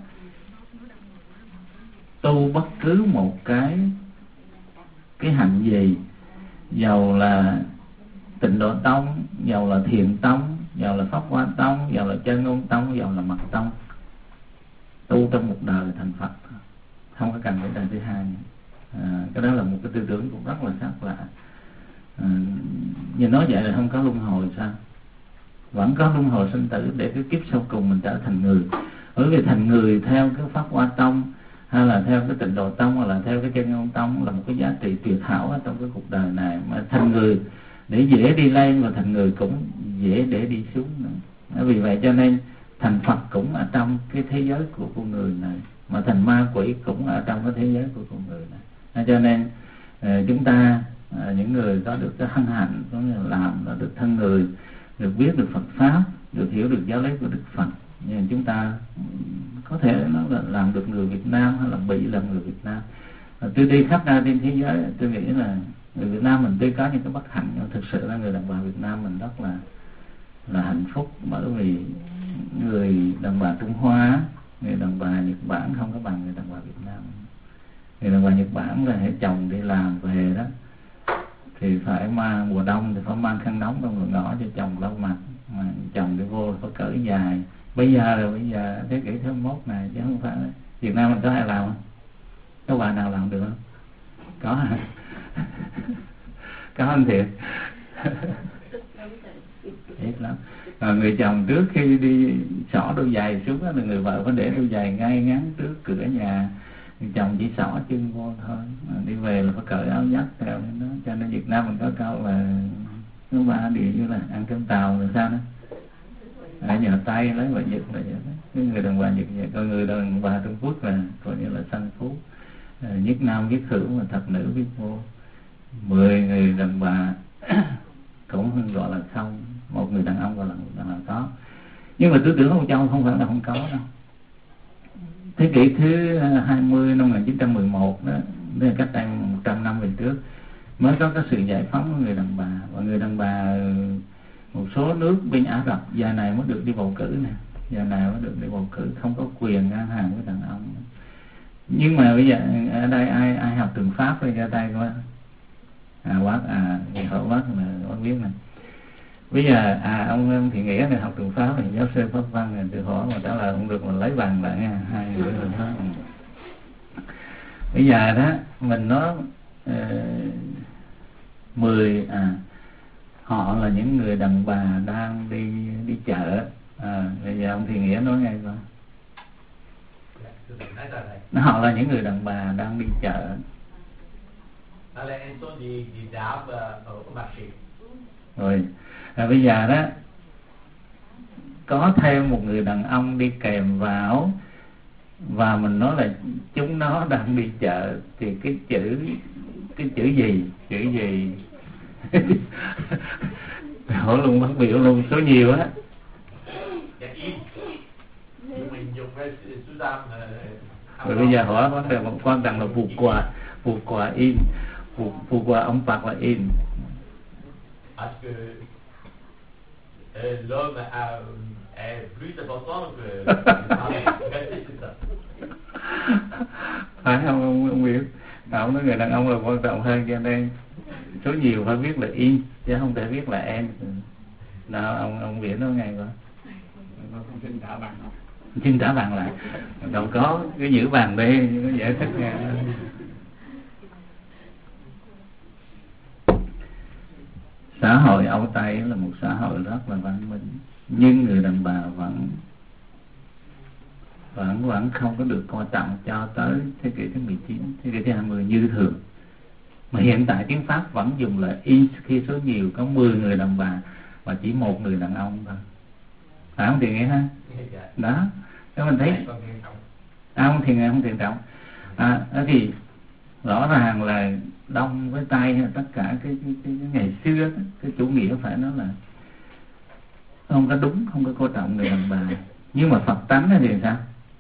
tu bất cứ một cái hạnh gì, dầu là Tịnh Độ Tông, dầu là Thiền Tông, dầu là Pháp Hoa Tông, dầu là Chân Ngôn Tông, dầu là Mật Tông, tu trong một đời thành Phật, không có cần phải đời thứ hai nữa. Cái đó là một cái tư tưởng cũng rất là khác lạ. Như nói vậy là không có luân hồi sao? Vẫn có luân hồi sinh tử để cái kiếp sau cùng mình trở thành người. Bởi vì thành người theo cái Pháp Hoa Tông hay là theo cái Tịnh Độ Tông hay là theo cái Chân Ngôn Tông là một cái giá trị tuyệt hảo ở trong cái cuộc đời này. Mà thành người để dễ đi lên và thành người cũng dễ để đi xuống nữa. Vì vậy cho nên thành Phật cũng ở trong cái thế giới của con người này, mà thành ma quỷ cũng ở trong cái thế giới của con người này. Cho nên chúng ta những người có được cái hân hạnh, có nghĩa là làm được thân người, được biết được Phật pháp, được hiểu được giáo lý của Đức Phật, nhưng chúng ta có thể nói là làm được người Việt Nam hay là bị làm người Việt Nam. Tôi đi khắp ra trên thế giới, tôi nghĩ là người Việt Nam mình tuy có những cái bất hạnh, nhưng thực sự là người đàn bà Việt Nam mình rất là hạnh phúc. Bởi vì người đàn bà Trung Hoa, người đàn bà Nhật Bản không có bằng người đàn bà Việt Nam. Người đàn bà Nhật Bản là hệ chồng đi làm về đó thì phải mang, mùa đông thì phải mang khăn nóng trong người ngõ cho chồng lau mặt, mà chồng đi vô phải cởi dài. Bây giờ thế kỷ thứ 21 này, chứ không phải Việt Nam mình có ai làm không? Có bà nào làm được không? Có hả? Có anh Thiệt? Ít lắm. Người chồng trước khi đi xỏ đôi giày xuống đó, là người vợ phải để đôi giày ngay ngắn trước cửa nhà, chồng chỉ xỏ chân vô thôi. Đi về là phải cởi áo dắt theo đó. Cho nên Việt Nam mình có câu là thứ ba điều như là ăn cơm tàu là sao đó, ở nhờ tay lấy vợ Nhật là vậy đó. Cái người đàn bà Nhật vậy, còn người đàn bà Trung Quốc là coi như là sanh phú, nhất nam nhất hữu mà thập nữ biết vô. 10 người đàn bà cũng gọi là không, một người đàn ông gọi là có. Nhưng mà tư tưởng Âu Châu không phải là không có đâu. Thế kỷ thứ 20 năm 1911 đó, đây là cách đây 100 năm về trước mới có cái sự giải phóng của người đàn bà. Và người đàn bà một số nước bên Ả Rập giờ này mới được đi bầu cử nè, giờ này mới được đi bầu cử, không có quyền ngang hàng với đàn ông. Nhưng mà bây giờ ở đây ai học trường Pháp đây ra tay coi. Thì họ bác là bác biết nè. Bây giờ ông Thiện Nghĩa này học trường Pháp này, giáo sư Pháp Văn này, từ hỏi mà trả lời không được mà lấy bằng lại nha, 2 người rồi đó. Bây giờ đó mình nói 10 họ là những người đàn bà đang đi chợ. Bây giờ ông Thiện Nghĩa nói ngay coi. Họ là những người đàn bà đang đi chợ. Rồi bây giờ đó có thêm một người đàn ông đi kèm vào, và mình nói là chúng nó đang đi chợ, thì cái chữ gì hỏi luôn, bắt biểu luôn, số nhiều á. Rồi bây giờ hỏi vấn đề một quan trọng là phụ quà in, phụ quà ông Phật là in. l'homme est plus important que c'est ça. Phải không ông biết? Ông nói người đàn ông là quan trọng hơn, cho nên số nhiều phải viết là in chứ không thể viết là em. Nào ông Viễn nói ngay coi. Xin trả bằng không? Xin trả bằng lại. Đâu có cái giữ bằng đi, nó giải thích nghe. Xã hội Âu Tây là một xã hội rất là văn minh, nhưng người đàn bà vẫn không có được coi trọng cho tới thế kỷ thứ 19, thế kỷ thứ 20 như thường. Mà hiện tại tiếng Pháp vẫn dùng là in khi số nhiều có 10 người đàn bà và chỉ 1 người đàn ông thôi. Phải không Thiện Nghĩa ha? Đó, cho mình thấy không thiện trọng. Thì rõ ràng là Đông với Tây, tất cả cái ngày xưa cái chủ nghĩa phải nói là không có đúng, không có coi trọng người đàn bà. Nhưng mà Phật tánh thì sao?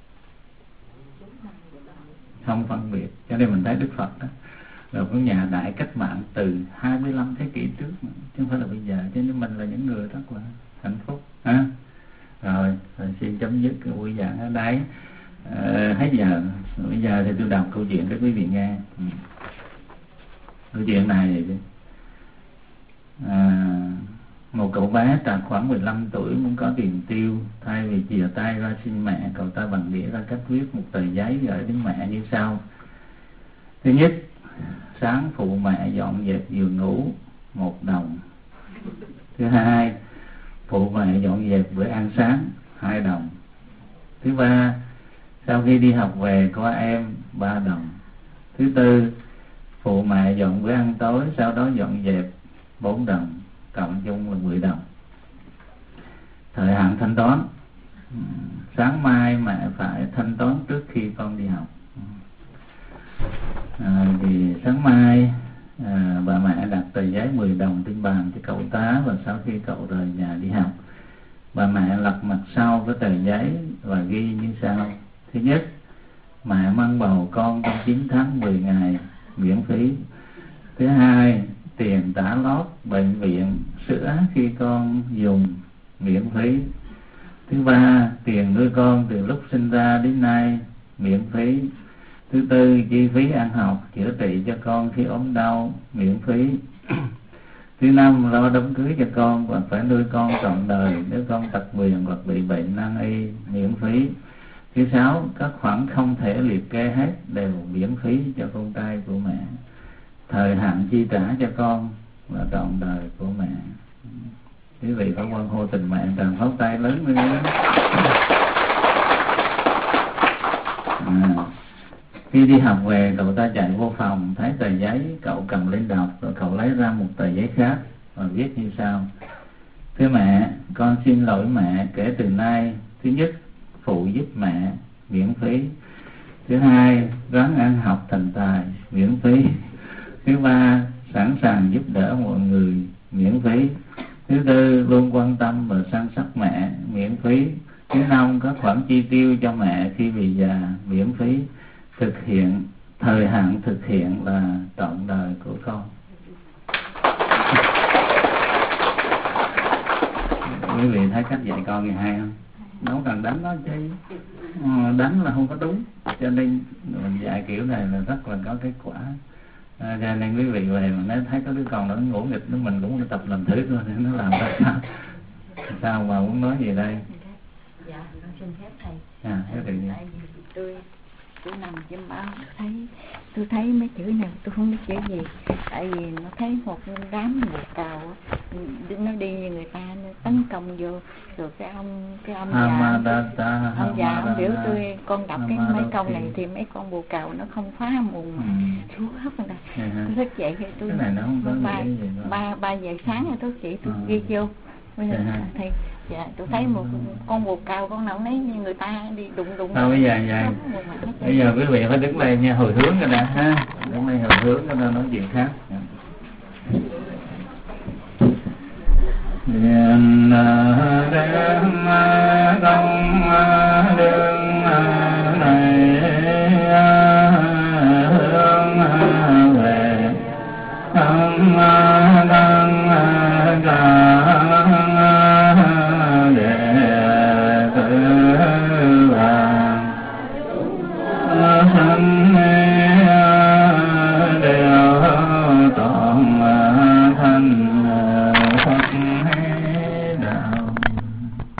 Không phân biệt. Cho nên mình thấy Đức Phật đó là một nhà đại cách mạng từ 25 thế kỷ trước mà, chứ không phải là bây giờ. Cho nên mình là những người rất là hạnh phúc ha. Rồi xin chấm dứt cái buổi giảng ở đây. Hết giờ. Bây giờ thì tôi đọc câu chuyện cho quý vị nghe. Câu chuyện này một cậu bé trạc khoảng 15 tuổi muốn có tiền tiêu, thay vì chìa tay ra xin mẹ, cậu ta bằng đĩa ra cách viết một tờ giấy gửi đến mẹ như sau. Thứ nhất, sáng phụ mẹ dọn dẹp giường ngủ, 1 đồng. Thứ hai, phụ mẹ dọn dẹp bữa ăn sáng, 2 đồng. Thứ ba, sau khi đi học về có em, 3 đồng. Thứ tư, phụ mẹ dọn bữa ăn tối, sau đó dọn dẹp, 4 đồng, cộng chung là 10 đồng. Thời hạn thanh toán, sáng mai mẹ phải thanh toán trước khi con đi học. Thì sáng mai bà mẹ đặt tờ giấy 10 đồng trên bàn cho cậu tá, và sau khi cậu rời nhà đi học, bà mẹ lật mặt sau cái tờ giấy và ghi như sau. Thứ nhất, mẹ mang bầu con trong 9 tháng 10 ngày miễn phí. Thứ hai, tiền trả lót bệnh viện, sữa khi con dùng miễn phí. Thứ ba, tiền nuôi con từ lúc sinh ra đến nay miễn phí. Thứ tư, chi phí ăn học, chữa trị cho con khi ốm đau miễn phí. Thứ năm, lo đám cưới cho con và phải nuôi con trọn đời nếu con tật nguyền hoặc bị bệnh nan y miễn phí. Thứ sáu, các khoản không thể liệt kê hết đều miễn phí cho con trai của mẹ. Thời hạn chi trả cho con là trọn đời của mẹ. Quý vị phải hoan hô tình mẹ, tràn pháo tay lớn lên đó. Khi đi học về, cậu ta chạy vô phòng, thấy tờ giấy, cậu cầm lên đọc, rồi cậu lấy ra một tờ giấy khác và viết như sau. Thưa mẹ, con xin lỗi mẹ, kể từ nay, thứ nhất, phụ giúp mẹ miễn phí. Thứ hai, ráng ăn học thành tài miễn phí. Thứ ba, sẵn sàng giúp đỡ mọi người miễn phí. Thứ tư, luôn quan tâm và săn sóc mẹ miễn phí. Thứ năm, có khoản chi tiêu cho mẹ khi về già miễn phí. Thực hiện, thời hạn thực hiện là trọn đời của con. Quý vị thấy cách dạy con như hay không? Đâu cần đánh nó chứ. Đánh là không có đúng. Cho nên mình dạy kiểu này là rất là có kết quả. Cho nên quý vị về mà nếu thấy có đứa con nó ngủ nghịch, mình cũng tập làm thử thôi, nó làm ra sao. Sao mà muốn nói gì đây? Dạ, con xin phép thầy. Phép thầy. Tại vì tôi nằm trên báo, tôi thấy mấy chữ này tôi không biết chữ gì. Tại vì nó thấy một đám bồ cào nó đi như người ta tấn công vô, rồi cái ông già ông biểu tôi con đọc cái mấy câu này thì mấy con bồ cào nó không phá mùng mà thú hấp người ta. Tôi thức dậy thì tôi ba giờ sáng rồi tôi chỉ tôi ghi vô. Thì dạ, tôi thấy một con bồ cào con nào nấy như người ta đi đụng. Thôi bây giờ quý vị phải đứng lên nha, hồi hướng cái đã ha, đứng lên hồi hướng cái đó nói chuyện khác. Điện đem công đường này hướng về không đăng cả đều trọn thành